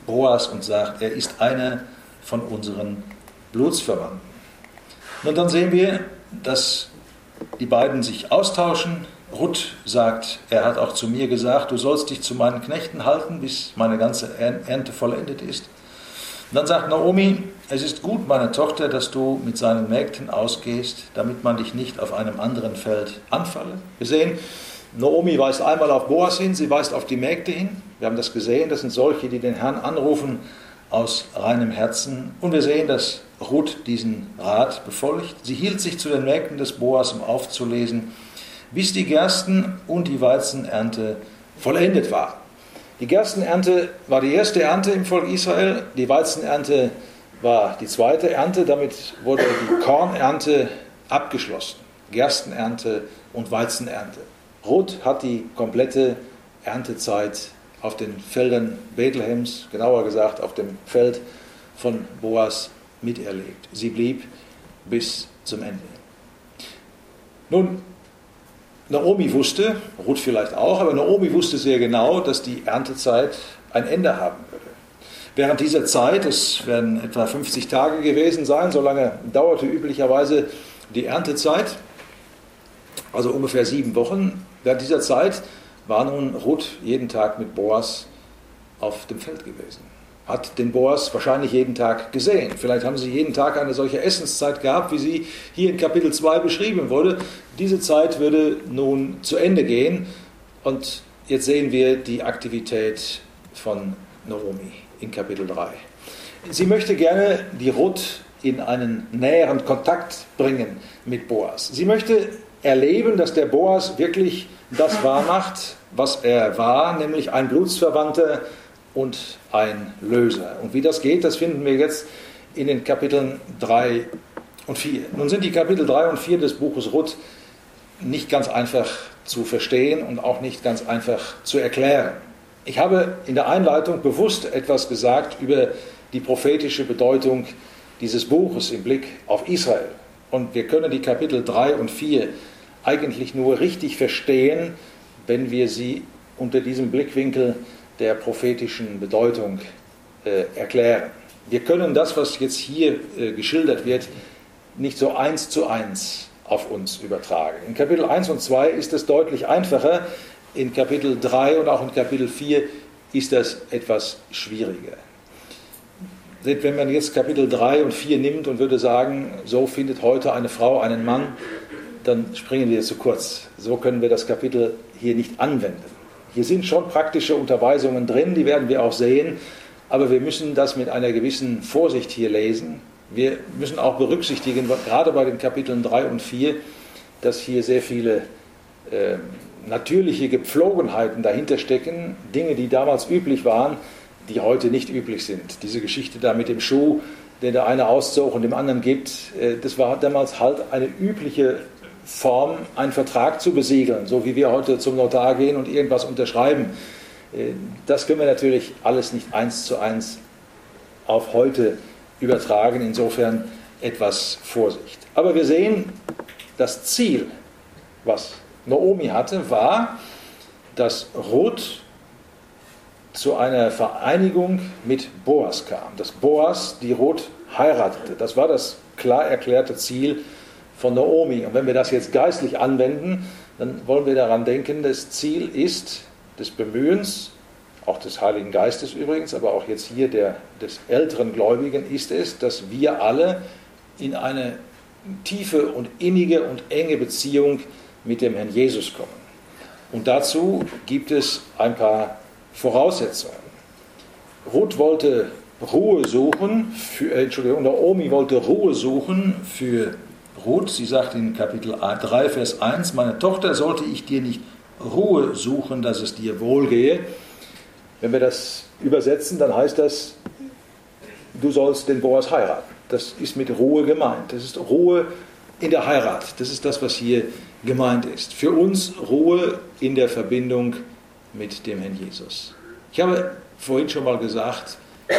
Boas und sagt, er ist einer von unseren Blutsverwandten. Und dann sehen wir, dass die beiden sich austauschen. Ruth sagt, er hat auch zu mir gesagt, du sollst dich zu meinen Knechten halten, bis meine ganze Ernte vollendet ist. Und dann sagt Naomi, es ist gut, meine Tochter, dass du mit seinen Mägden ausgehst, damit man dich nicht auf einem anderen Feld anfalle. Wir sehen, Naomi weist einmal auf Boas hin, sie weist auf die Mägde hin. Wir haben das gesehen, das sind solche, die den Herrn anrufen aus reinem Herzen. Und wir sehen, dass Ruth diesen Rat befolgt. Sie hielt sich zu den Mägden des Boas, um aufzulesen, bis die Gersten- und die Weizenernte vollendet war. Die Gerstenernte war die erste Ernte im Volk Israel, die Weizenernte war die zweite Ernte, damit wurde die Kornernte abgeschlossen. Gerstenernte und Weizenernte. Ruth hat die komplette Erntezeit auf den Feldern Bethlehems, genauer gesagt auf dem Feld von Boas, miterlebt. Sie blieb bis zum Ende. Nun, Naomi wusste, Ruth vielleicht auch, aber Naomi wusste sehr genau, dass die Erntezeit ein Ende haben würde. Während dieser Zeit, es werden etwa 50 Tage gewesen sein, so lange dauerte üblicherweise die Erntezeit, also ungefähr 7 Wochen, während dieser Zeit war nun Ruth jeden Tag mit Boas auf dem Feld gewesen. Hat den Boas wahrscheinlich jeden Tag gesehen. Vielleicht haben sie jeden Tag eine solche Essenszeit gehabt, wie sie hier in Kapitel 2 beschrieben wurde. Diese Zeit würde nun zu Ende gehen und jetzt sehen wir die Aktivität von Naomi in Kapitel 3. Sie möchte gerne die Ruth in einen näheren Kontakt bringen mit Boas. Sie möchte erleben, dass der Boas wirklich das wahrmacht, was er war, nämlich ein Blutsverwandter und ein Löser. Und wie das geht, das finden wir jetzt in den Kapiteln 3 und 4. Nun sind die Kapitel 3 und 4 des Buches Ruth nicht ganz einfach zu verstehen und auch nicht ganz einfach zu erklären. Ich habe in der Einleitung bewusst etwas gesagt über die prophetische Bedeutung dieses Buches im Blick auf Israel. Und wir können die Kapitel 3 und 4 eigentlich nur richtig verstehen, wenn wir sie unter diesem Blickwinkel der prophetischen Bedeutung erklären. Wir können das, was jetzt hier geschildert wird, nicht so 1:1 auf uns übertragen. In Kapitel 1 und 2 ist es deutlich einfacher, in Kapitel 3 und auch in Kapitel 4 ist das etwas schwieriger. Wenn man jetzt Kapitel 3 und 4 nimmt und würde sagen, so findet heute eine Frau einen Mann, dann springen wir zu kurz. So können wir das Kapitel hier nicht anwenden. Hier sind schon praktische Unterweisungen drin, die werden wir auch sehen, aber wir müssen das mit einer gewissen Vorsicht hier lesen. Wir müssen auch berücksichtigen, gerade bei den Kapiteln 3 und 4, dass hier sehr viele natürliche Gepflogenheiten dahinter stecken, Dinge, die damals üblich waren, die heute nicht üblich sind. Diese Geschichte da mit dem Schuh, den der eine auszog und dem anderen gibt, das war damals halt eine übliche Form, einen Vertrag zu besiegeln, so wie wir heute zum Notar gehen und irgendwas unterschreiben. Das können wir natürlich alles nicht 1:1 auf heute übertragen, insofern etwas Vorsicht. Aber wir sehen, das Ziel, was Naomi hatte, war, dass Ruth zu einer Vereinigung mit Boas kam, dass Boas die Ruth heiratete. Das war das klar erklärte Ziel von Naomi. Und wenn wir das jetzt geistlich anwenden, dann wollen wir daran denken, das Ziel ist des Bemühens, auch des Heiligen Geistes übrigens, aber auch jetzt hier des älteren Gläubigen, ist es, dass wir alle in eine tiefe und innige und enge Beziehung mit dem Herrn Jesus kommen. Und dazu gibt es ein paar Voraussetzungen. Ruth wollte Ruhe suchen, Naomi wollte Ruhe suchen für Ruth. Sie sagt in Kapitel 3, Vers 1, meine Tochter, sollte ich dir nicht Ruhe suchen, dass es dir wohlgehe. Wenn wir das übersetzen, dann heißt das, du sollst den Boas heiraten. Das ist mit Ruhe gemeint. Das ist Ruhe in der Heirat. Das ist das, was hier gemeint ist. Für uns Ruhe in der Verbindung mit dem Herrn Jesus. Ich habe vorhin schon mal gesagt,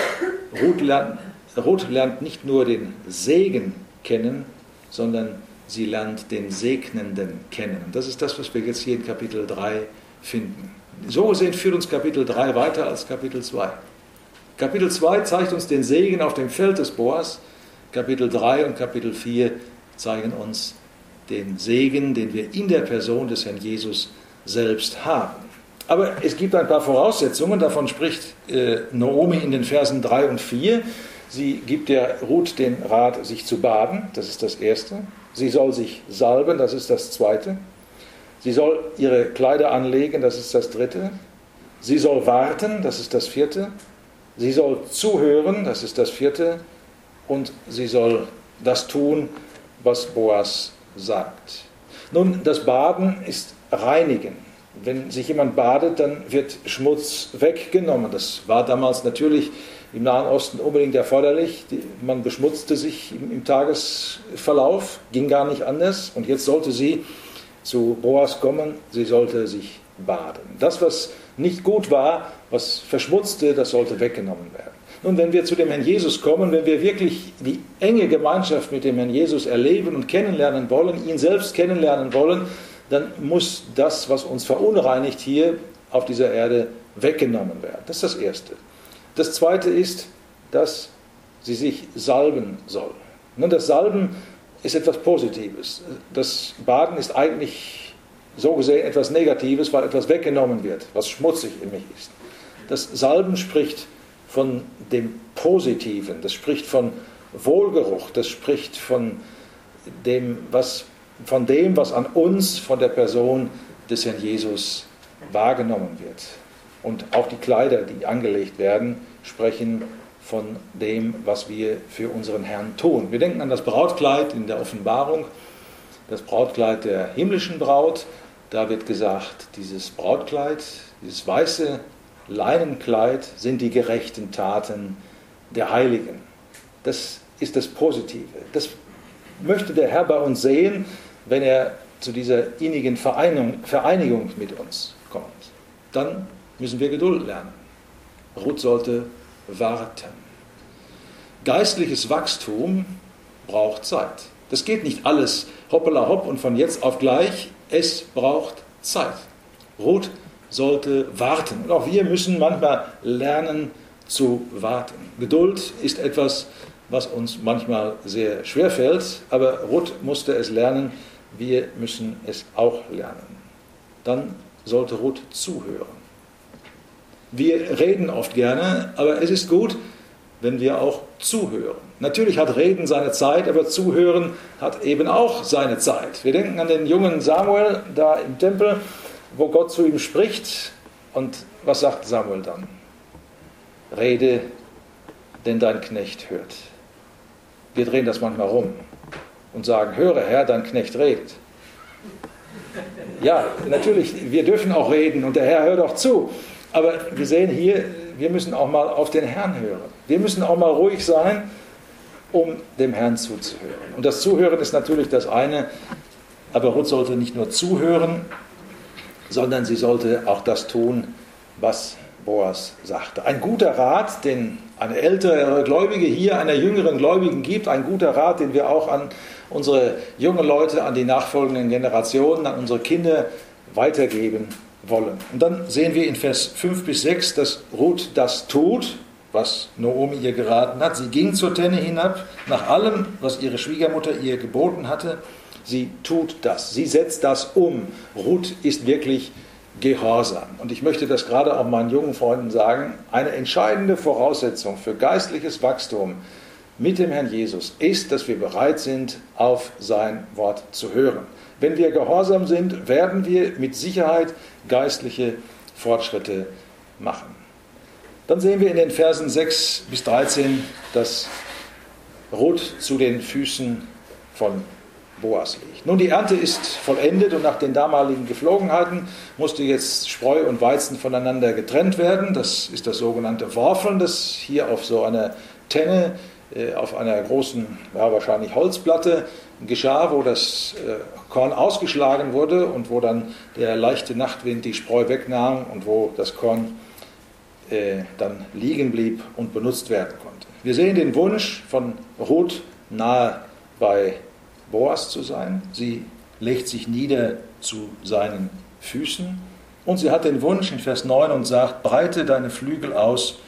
Ruth lernt nicht nur den Segen kennen, sondern sie lernt den Segnenden kennen. Und das ist das, was wir jetzt hier in Kapitel 3 finden. So gesehen führt uns Kapitel 3 weiter als Kapitel 2. Kapitel 2 zeigt uns den Segen auf dem Feld des Boas. Kapitel 3 und Kapitel 4 zeigen uns den Segen, den wir in der Person des Herrn Jesus selbst haben. Aber es gibt ein paar Voraussetzungen, davon spricht Naomi in den Versen 3 und 4. Sie gibt der Ruth den Rat, sich zu baden, das ist das Erste. Sie soll sich salben, das ist das Zweite. Sie soll ihre Kleider anlegen, das ist das Dritte. Sie soll warten, das ist das Vierte. Sie soll zuhören, das ist das Vierte. Und sie soll das tun, was Boas sagt. Nun, das Baden ist reinigen. Wenn sich jemand badet, dann wird Schmutz weggenommen. Das war damals natürlich im Nahen Osten unbedingt erforderlich. Man beschmutzte sich im Tagesverlauf, ging gar nicht anders. Und jetzt sollte sie zu Boas kommen, sie sollte sich baden. Das, was nicht gut war, was verschmutzte, das sollte weggenommen werden. Nun, wenn wir zu dem Herrn Jesus kommen, wenn wir wirklich die enge Gemeinschaft mit dem Herrn Jesus erleben und kennenlernen wollen, ihn selbst kennenlernen wollen, dann muss das, was uns verunreinigt hier auf dieser Erde, weggenommen werden. Das ist das Erste. Das Zweite ist, dass sie sich salben soll. Nun, das Salben ist etwas Positives. Das Baden ist eigentlich so gesehen etwas Negatives, weil etwas weggenommen wird, was schmutzig in mich ist. Das Salben spricht von dem Positiven, das spricht von Wohlgeruch, das spricht von dem, was an uns, von der Person des Herrn Jesus wahrgenommen wird. Und auch die Kleider, die angelegt werden, sprechen von dem, was wir für unseren Herrn tun. Wir denken an das Brautkleid in der Offenbarung, das Brautkleid der himmlischen Braut. Da wird gesagt, dieses Brautkleid, dieses weiße Leinenkleid sind die gerechten Taten der Heiligen. Das ist das Positive. Das möchte der Herr bei uns sehen, wenn er zu dieser innigen Vereinigung mit uns kommt. Dann müssen wir Geduld lernen. Ruth sollte warten. Geistliches Wachstum braucht Zeit. Das geht nicht alles hoppala hopp und von jetzt auf gleich. Es braucht Zeit. Ruth sollte warten. Und auch wir müssen manchmal lernen zu warten. Geduld ist etwas, was uns manchmal sehr schwer fällt, aber Ruth musste es lernen. Wir müssen es auch lernen. Dann sollte Ruth zuhören. Wir reden oft gerne, aber es ist gut, wenn wir auch zuhören. Natürlich hat Reden seine Zeit, aber Zuhören hat eben auch seine Zeit. Wir denken an den jungen Samuel da im Tempel, wo Gott zu ihm spricht. Und was sagt Samuel dann? Rede, denn dein Knecht hört. Wir drehen das manchmal rum und sagen, höre Herr, dein Knecht redet. Ja, natürlich, wir dürfen auch reden und der Herr hört auch zu. Aber wir sehen hier, wir müssen auch mal auf den Herrn hören. Wir müssen auch mal ruhig sein, um dem Herrn zuzuhören. Und das Zuhören ist natürlich das eine, aber Ruth sollte nicht nur zuhören, sondern sie sollte auch das tun, was Boas sagte. Ein guter Rat, den eine ältere Gläubige hier einer jüngeren Gläubigen gibt, ein guter Rat, den wir auch an unsere jungen Leute, an die nachfolgenden Generationen, an unsere Kinder weitergeben wollen. Und dann sehen wir in Vers 5 bis 6, dass Ruth das tut, was Naomi ihr geraten hat. Sie ging zur Tenne hinab, nach allem, was ihre Schwiegermutter ihr geboten hatte. Sie tut das, sie setzt das um. Ruth ist wirklich gehorsam. Und ich möchte das gerade auch meinen jungen Freunden sagen, eine entscheidende Voraussetzung für geistliches Wachstum mit dem Herrn Jesus ist, dass wir bereit sind, auf sein Wort zu hören. Wenn wir gehorsam sind, werden wir mit Sicherheit geistliche Fortschritte machen. Dann sehen wir in den Versen 6 bis 13, dass Ruth zu den Füßen von Boas liegt. Nun, die Ernte ist vollendet und nach den damaligen Gepflogenheiten musste jetzt Spreu und Weizen voneinander getrennt werden. Das ist das sogenannte Worfeln, das hier auf so einer Tenne, auf einer großen, ja, wahrscheinlich Holzplatte geschah, wo das Korn ausgeschlagen wurde und wo dann der leichte Nachtwind die Spreu wegnahm und wo das Korn dann liegen blieb und benutzt werden konnte. Wir sehen den Wunsch von Ruth, nahe bei Boas zu sein. Sie legt sich nieder zu seinen Füßen und sie hat den Wunsch in Vers 9 und sagt, breite deine Flügel aus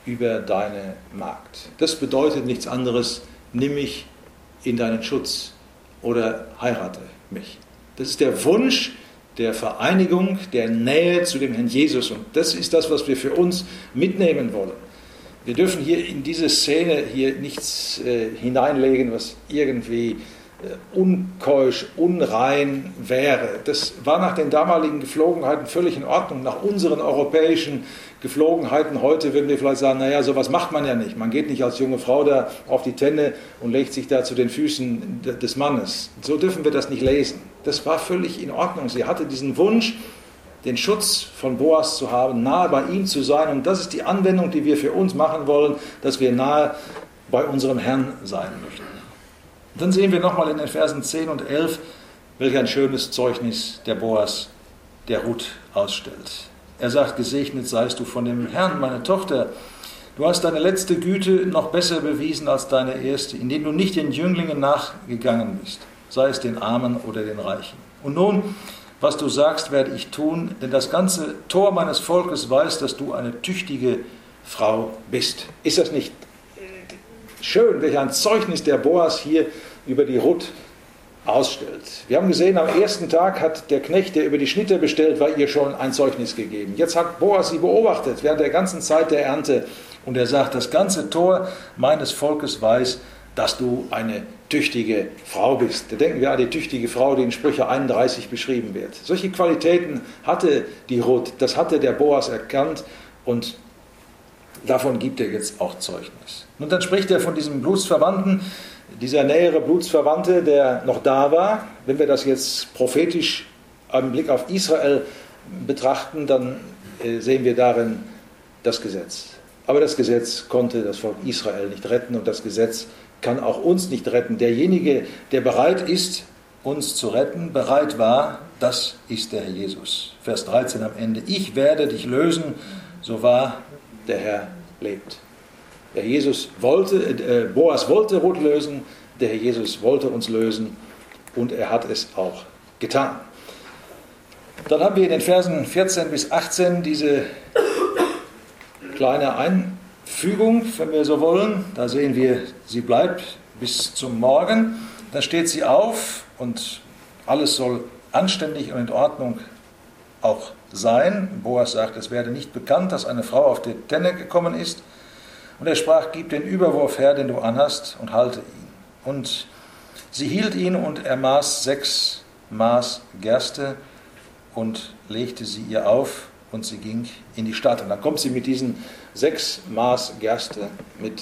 über deine Magd. Das bedeutet nichts anderes, nimm mich in deinen Schutz oder heirate mich. Das ist der Wunsch der Vereinigung, der Nähe zu dem Herrn Jesus. Und das ist das, was wir für uns mitnehmen wollen. Wir dürfen hier in diese Szene hier nichts hineinlegen, was irgendwie unkeusch, unrein wäre. Das war nach den damaligen Geflogenheiten völlig in Ordnung. Nach unseren europäischen Geflogenheiten heute würden wir vielleicht sagen, naja, sowas macht man ja nicht. Man geht nicht als junge Frau da auf die Tenne und legt sich da zu den Füßen des Mannes. So dürfen wir das nicht lesen. Das war völlig in Ordnung. Sie hatte diesen Wunsch, den Schutz von Boas zu haben, nahe bei ihm zu sein. Und das ist die Anwendung, die wir für uns machen wollen, dass wir nahe bei unserem Herrn sein möchten. Dann sehen wir nochmal in den Versen 10 und 11, welch ein schönes Zeugnis der Boas der Ruth ausstellt. Er sagt, gesegnet seist du von dem Herrn, meine Tochter. Du hast deine letzte Güte noch besser bewiesen als deine erste, indem du nicht den Jünglingen nachgegangen bist, sei es den Armen oder den Reichen. Und nun, was du sagst, werde ich tun, denn das ganze Tor meines Volkes weiß, dass du eine tüchtige Frau bist. Ist das nicht schön, welch ein Zeugnis der Boas hier über die Ruth ausstellt. Wir haben gesehen, am ersten Tag hat der Knecht, der über die Schnitter bestellt war, ihr schon ein Zeugnis gegeben. Jetzt hat Boas sie beobachtet während der ganzen Zeit der Ernte und er sagt, das ganze Tor meines Volkes weiß, dass du eine tüchtige Frau bist. Da denken wir an die tüchtige Frau, die in Sprüche 31 beschrieben wird. Solche Qualitäten hatte die Ruth, das hatte der Boas erkannt und davon gibt er jetzt auch Zeugnis. Und dann spricht er von diesem Blutsverwandten, dieser nähere Blutsverwandte, der noch da war. Wenn wir das jetzt prophetisch im Blick auf Israel betrachten, dann sehen wir darin das Gesetz. Aber das Gesetz konnte das Volk Israel nicht retten und das Gesetz kann auch uns nicht retten. Derjenige, der bereit ist, uns zu retten, bereit war, das ist der Herr Jesus. Vers 13 am Ende. Ich werde dich lösen, so wahr der Herr lebt. Der Jesus wollte, Boas wollte Ruth lösen, der Herr Jesus wollte uns lösen und er hat es auch getan. Dann haben wir in den Versen 14 bis 18 diese kleine Einfügung, wenn wir so wollen. Da sehen wir, sie bleibt bis zum Morgen. Dann steht sie auf und alles soll anständig und in Ordnung auch sein. Boas sagt, es werde nicht bekannt, dass eine Frau auf die Tenne gekommen ist. Und er sprach, gib den Überwurf her, den du anhast, und halte ihn. Und sie hielt ihn, und er maß 6 Maß Gerste und legte sie ihr auf, und sie ging in die Stadt. Und dann kommt sie mit diesen 6 Maß Gerste, mit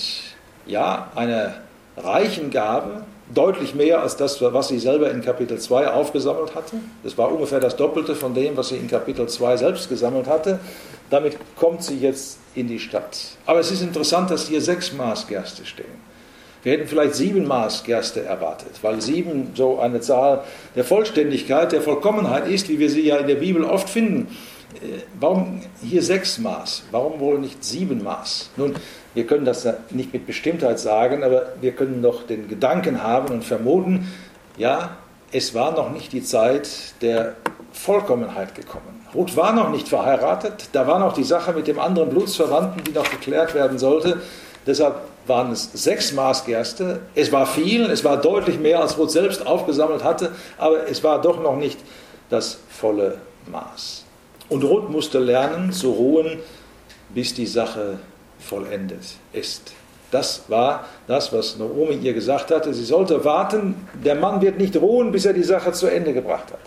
einer reichen Gabe, deutlich mehr als das, was sie selber in Kapitel 2 aufgesammelt hatte. Das war ungefähr das Doppelte von dem, was sie in Kapitel 2 selbst gesammelt hatte. Damit kommt sie jetzt in die Stadt. Aber es ist interessant, dass hier 6 Maß Gerste stehen. Wir hätten vielleicht 7 Maß Gerste erwartet, weil 7 so eine Zahl der Vollständigkeit, der Vollkommenheit ist, wie wir sie ja in der Bibel oft finden. Warum hier 6 Maß? Warum wohl nicht 7 Maß? Nun, wir können das nicht mit Bestimmtheit sagen, aber wir können doch den Gedanken haben und vermuten, ja, es war noch nicht die Zeit der Vollkommenheit gekommen. Ruth war noch nicht verheiratet, da war noch die Sache mit dem anderen Blutsverwandten, die noch geklärt werden sollte. Deshalb waren es 6 Maß Gerste. Es war viel, es war deutlich mehr, als Ruth selbst aufgesammelt hatte, aber es war doch noch nicht das volle Maß. Und Ruth musste lernen zu ruhen, bis die Sache vollendet ist. Das war das, was Naomi ihr gesagt hatte. Sie sollte warten, der Mann wird nicht ruhen, bis er die Sache zu Ende gebracht hat.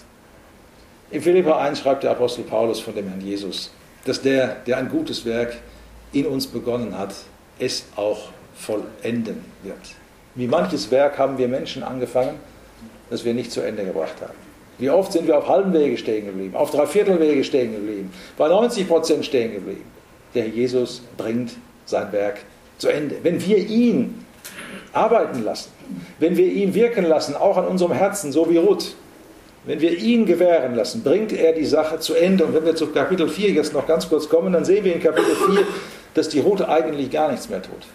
In Philipper 1 schreibt der Apostel Paulus von dem Herrn Jesus, dass der ein gutes Werk in uns begonnen hat, es auch vollenden wird. Wie manches Werk haben wir Menschen angefangen, das wir nicht zu Ende gebracht haben. Wie oft sind wir auf halben Wege stehen geblieben, auf 3/4 Wege stehen geblieben, bei 90% stehen geblieben. Der Herr Jesus bringt sein Werk zu Ende. Wenn wir ihn arbeiten lassen, wenn wir ihn wirken lassen, auch an unserem Herzen, so wie Ruth, wenn wir ihn gewähren lassen, bringt er die Sache zu Ende. Und wenn wir zu Kapitel 4 jetzt noch ganz kurz kommen, dann sehen wir in Kapitel 4, dass die Ruth eigentlich gar nichts mehr tut.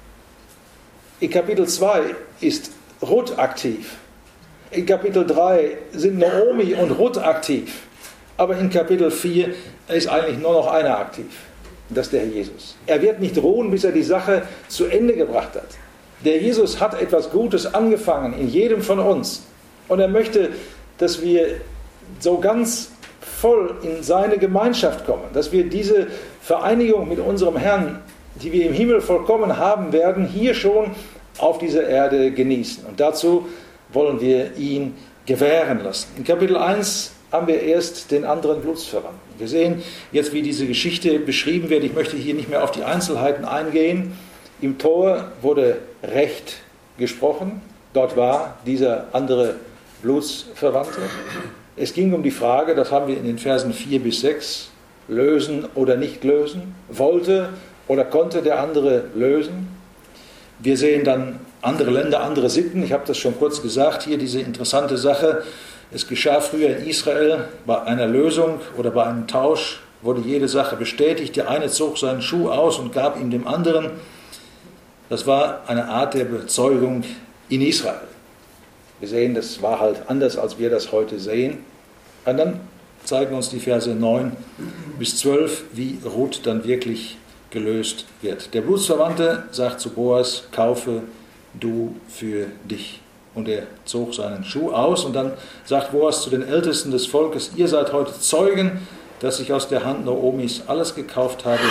In Kapitel 2 ist Ruth aktiv. In Kapitel 3 sind Naomi und Ruth aktiv. Aber in Kapitel 4 ist eigentlich nur noch einer aktiv. das ist der Herr Jesus. Er wird nicht ruhen, bis er die Sache zu Ende gebracht hat. Der Jesus hat etwas Gutes angefangen in jedem von uns. Und er möchte, dass wir so ganz voll in seine Gemeinschaft kommen, dass wir diese Vereinigung mit unserem Herrn, die wir im Himmel vollkommen haben werden, hier schon auf dieser Erde genießen. Und dazu wollen wir ihn gewähren lassen. In Kapitel 1 haben wir erst den anderen Blutsverwandten. Wir sehen jetzt, wie diese Geschichte beschrieben wird. Ich möchte hier nicht mehr auf die Einzelheiten eingehen. Im Tor wurde Recht gesprochen. Dort war dieser andere Blutsverwandte. Es ging um die Frage, das haben wir in den Versen 4 bis 6, lösen oder nicht lösen, wollte oder konnte der andere lösen. Wir sehen dann andere Länder, andere Sitten. Ich habe das schon kurz gesagt, hier diese interessante Sache. Es geschah früher in Israel, bei einer Lösung oder bei einem Tausch wurde jede Sache bestätigt. Der eine zog seinen Schuh aus und gab ihm dem anderen. Das war eine Art der Bezeugung in Israel. Wir sehen, das war halt anders, als wir das heute sehen. Und dann zeigen uns die Verse 9 bis 12, wie Ruth dann wirklich gelöst wird. Der Blutsverwandte sagt zu Boas, kaufe du für dich. Und er zog seinen Schuh aus und dann sagt Boas zu den Ältesten des Volkes, ihr seid heute Zeugen, dass ich aus der Hand Naomis alles gekauft habe,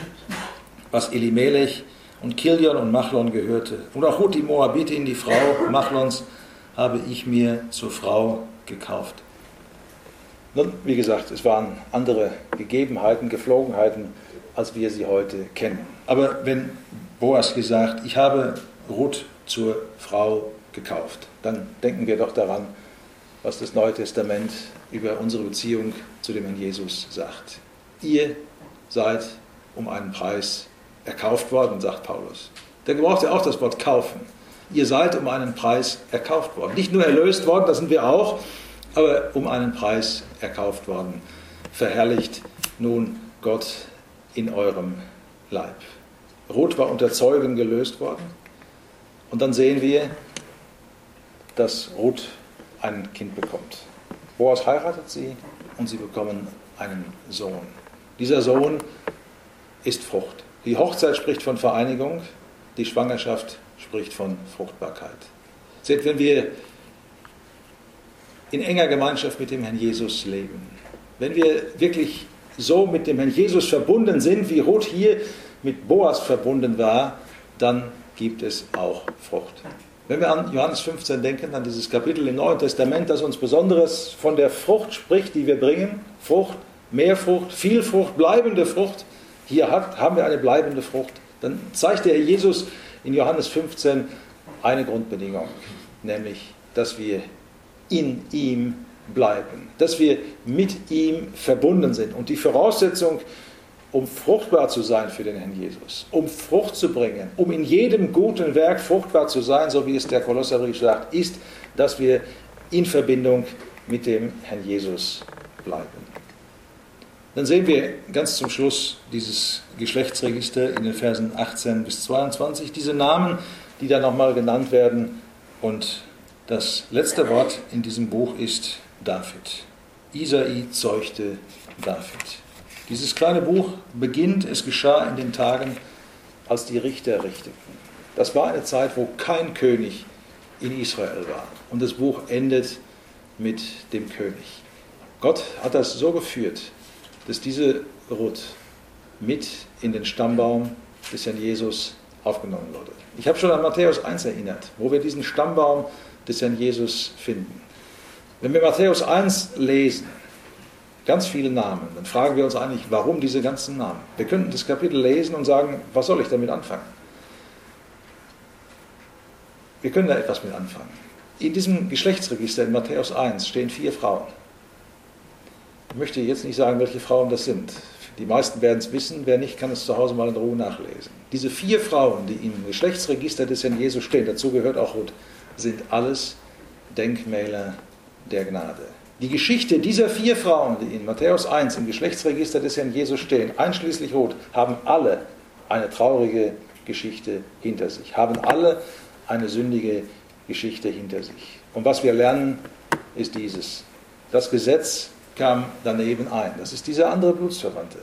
was Elimelech und Kilion und Machlon gehörte. Und auch Ruth die Moabitin, die Frau Machlons, habe ich mir zur Frau gekauft. Nun, wie gesagt, es waren andere Gegebenheiten, Geflogenheiten, als wir sie heute kennen. Aber wenn Boas gesagt, ich habe Ruth zur Frau gekauft, dann denken wir doch daran, was das Neue Testament über unsere Beziehung zu dem Herrn Jesus sagt. Ihr seid um einen Preis erkauft worden, sagt Paulus. Der gebraucht ja auch das Wort kaufen. Ihr seid um einen Preis erkauft worden. Nicht nur erlöst worden, das sind wir auch, aber um einen Preis erkauft worden. Verherrlicht nun Gott in eurem Leib. Ruth war unter Zeugen gelöst worden. Und dann sehen wir, dass Ruth ein Kind bekommt. Boas heiratet sie und sie bekommen einen Sohn. Dieser Sohn ist Frucht. Die Hochzeit spricht von Vereinigung, die Schwangerschaft spricht von Fruchtbarkeit. Seht, wenn wir in enger Gemeinschaft mit dem Herrn Jesus leben, wenn wir wirklich so mit dem Herrn Jesus verbunden sind, wie Ruth hier mit Boas verbunden war, dann gibt es auch Frucht. Wenn wir an Johannes 15 denken, an dieses Kapitel im Neuen Testament, das uns Besonderes von der Frucht spricht, die wir bringen, Frucht, mehr Frucht, viel Frucht, bleibende Frucht, hier haben wir eine bleibende Frucht, dann zeigt der Herr Jesus in Johannes 15 eine Grundbedingung, nämlich, dass wir in ihm bleiben, dass wir mit ihm verbunden sind. Und die Voraussetzung, um fruchtbar zu sein für den Herrn Jesus, um Frucht zu bringen, um in jedem guten Werk fruchtbar zu sein, so wie es der Kolosserbrief sagt, ist, dass wir in Verbindung mit dem Herrn Jesus bleiben. Dann sehen wir ganz zum Schluss dieses Geschlechtsregister in den Versen 18 bis 22, diese Namen, die da nochmal genannt werden. Und das letzte Wort in diesem Buch ist David. Isai zeugte David. Dieses kleine Buch beginnt, es geschah in den Tagen, als die Richter richteten. Das war eine Zeit, wo kein König in Israel war. Und das Buch endet mit dem König. Gott hat das so geführt, dass diese Ruth mit in den Stammbaum des Herrn Jesus aufgenommen wurde. Ich habe schon an Matthäus 1 erinnert, wo wir diesen Stammbaum des Herrn Jesus finden. Wenn wir Matthäus 1 lesen, ganz viele Namen, dann fragen wir uns eigentlich, warum diese ganzen Namen? Wir könnten das Kapitel lesen und sagen, was soll ich damit anfangen? Wir können da etwas mit anfangen. In diesem Geschlechtsregister in Matthäus 1 stehen 4 Frauen. Ich möchte jetzt nicht sagen, welche Frauen das sind. Die meisten werden es wissen, wer nicht, kann es zu Hause mal in Ruhe nachlesen. Diese 4 Frauen, die im Geschlechtsregister des Herrn Jesus stehen, dazu gehört auch Ruth, sind alles Denkmäler der Gnade. Die Geschichte dieser 4 Frauen, die in Matthäus 1 im Geschlechtsregister des Herrn Jesus stehen, einschließlich Ruth, haben alle eine traurige Geschichte hinter sich, haben alle eine sündige Geschichte hinter sich. Und was wir lernen, ist dieses. Das Gesetz kam daneben ein. Das ist dieser andere Blutsverwandte.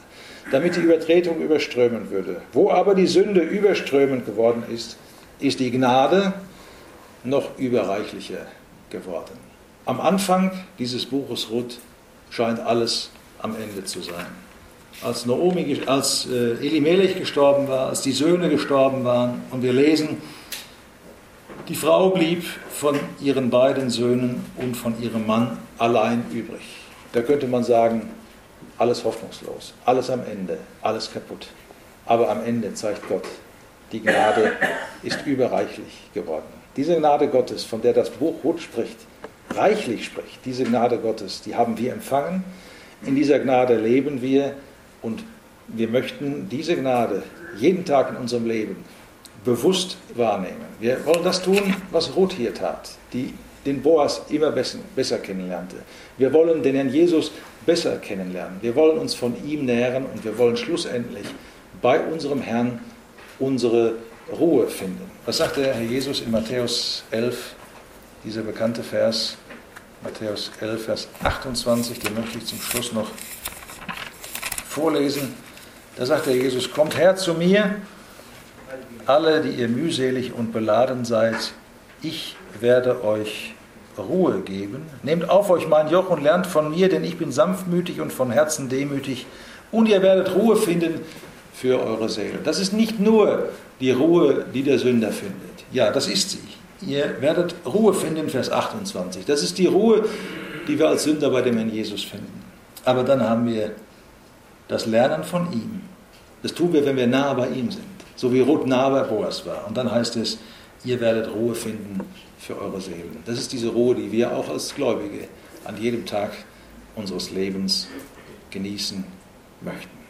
damit die Übertretung überströmen würde. Wo aber die Sünde überströmend geworden ist, ist die Gnade noch überreichlicher geworden. Am Anfang dieses Buches Ruth scheint alles am Ende zu sein. Als Elimelech gestorben war, als die Söhne gestorben waren und wir lesen, die Frau blieb von ihren beiden Söhnen und von ihrem Mann allein übrig. Da könnte man sagen, alles hoffnungslos, alles am Ende, alles kaputt. Aber am Ende zeigt Gott, die Gnade ist überreichlich geworden. Diese Gnade Gottes, von der das Buch Ruth spricht, reichlich spricht, diese Gnade Gottes, die haben wir empfangen. In dieser Gnade leben wir und wir möchten diese Gnade jeden Tag in unserem Leben bewusst wahrnehmen. Wir wollen das tun, was Ruth hier tat, die den Boas immer besser kennenlernte. Wir wollen den Herrn Jesus besser kennenlernen. Wir wollen uns von ihm nähren und wir wollen schlussendlich bei unserem Herrn unsere Ruhe finden. Was sagt der Herr Jesus in Matthäus 11, dieser bekannte Vers, Matthäus 11, Vers 28, den möchte ich zum Schluss noch vorlesen. Da sagt der Jesus, kommt her zu mir, alle, die ihr mühselig und beladen seid, ich werde euch Ruhe geben. Nehmt auf euch mein Joch und lernt von mir, denn ich bin sanftmütig und von Herzen demütig und ihr werdet Ruhe finden für eure Seele. Das ist nicht nur die Ruhe, die der Sünder findet. Ja, das ist sie. Ihr werdet Ruhe finden, Vers 28. Das ist die Ruhe, die wir als Sünder bei dem Herrn Jesus finden. Aber dann haben wir das Lernen von ihm. Das tun wir, wenn wir nah bei ihm sind. So wie Ruth nah bei Boas war. Und dann heißt es, ihr werdet Ruhe finden für eure Seelen. Das ist diese Ruhe, die wir auch als Gläubige an jedem Tag unseres Lebens genießen möchten.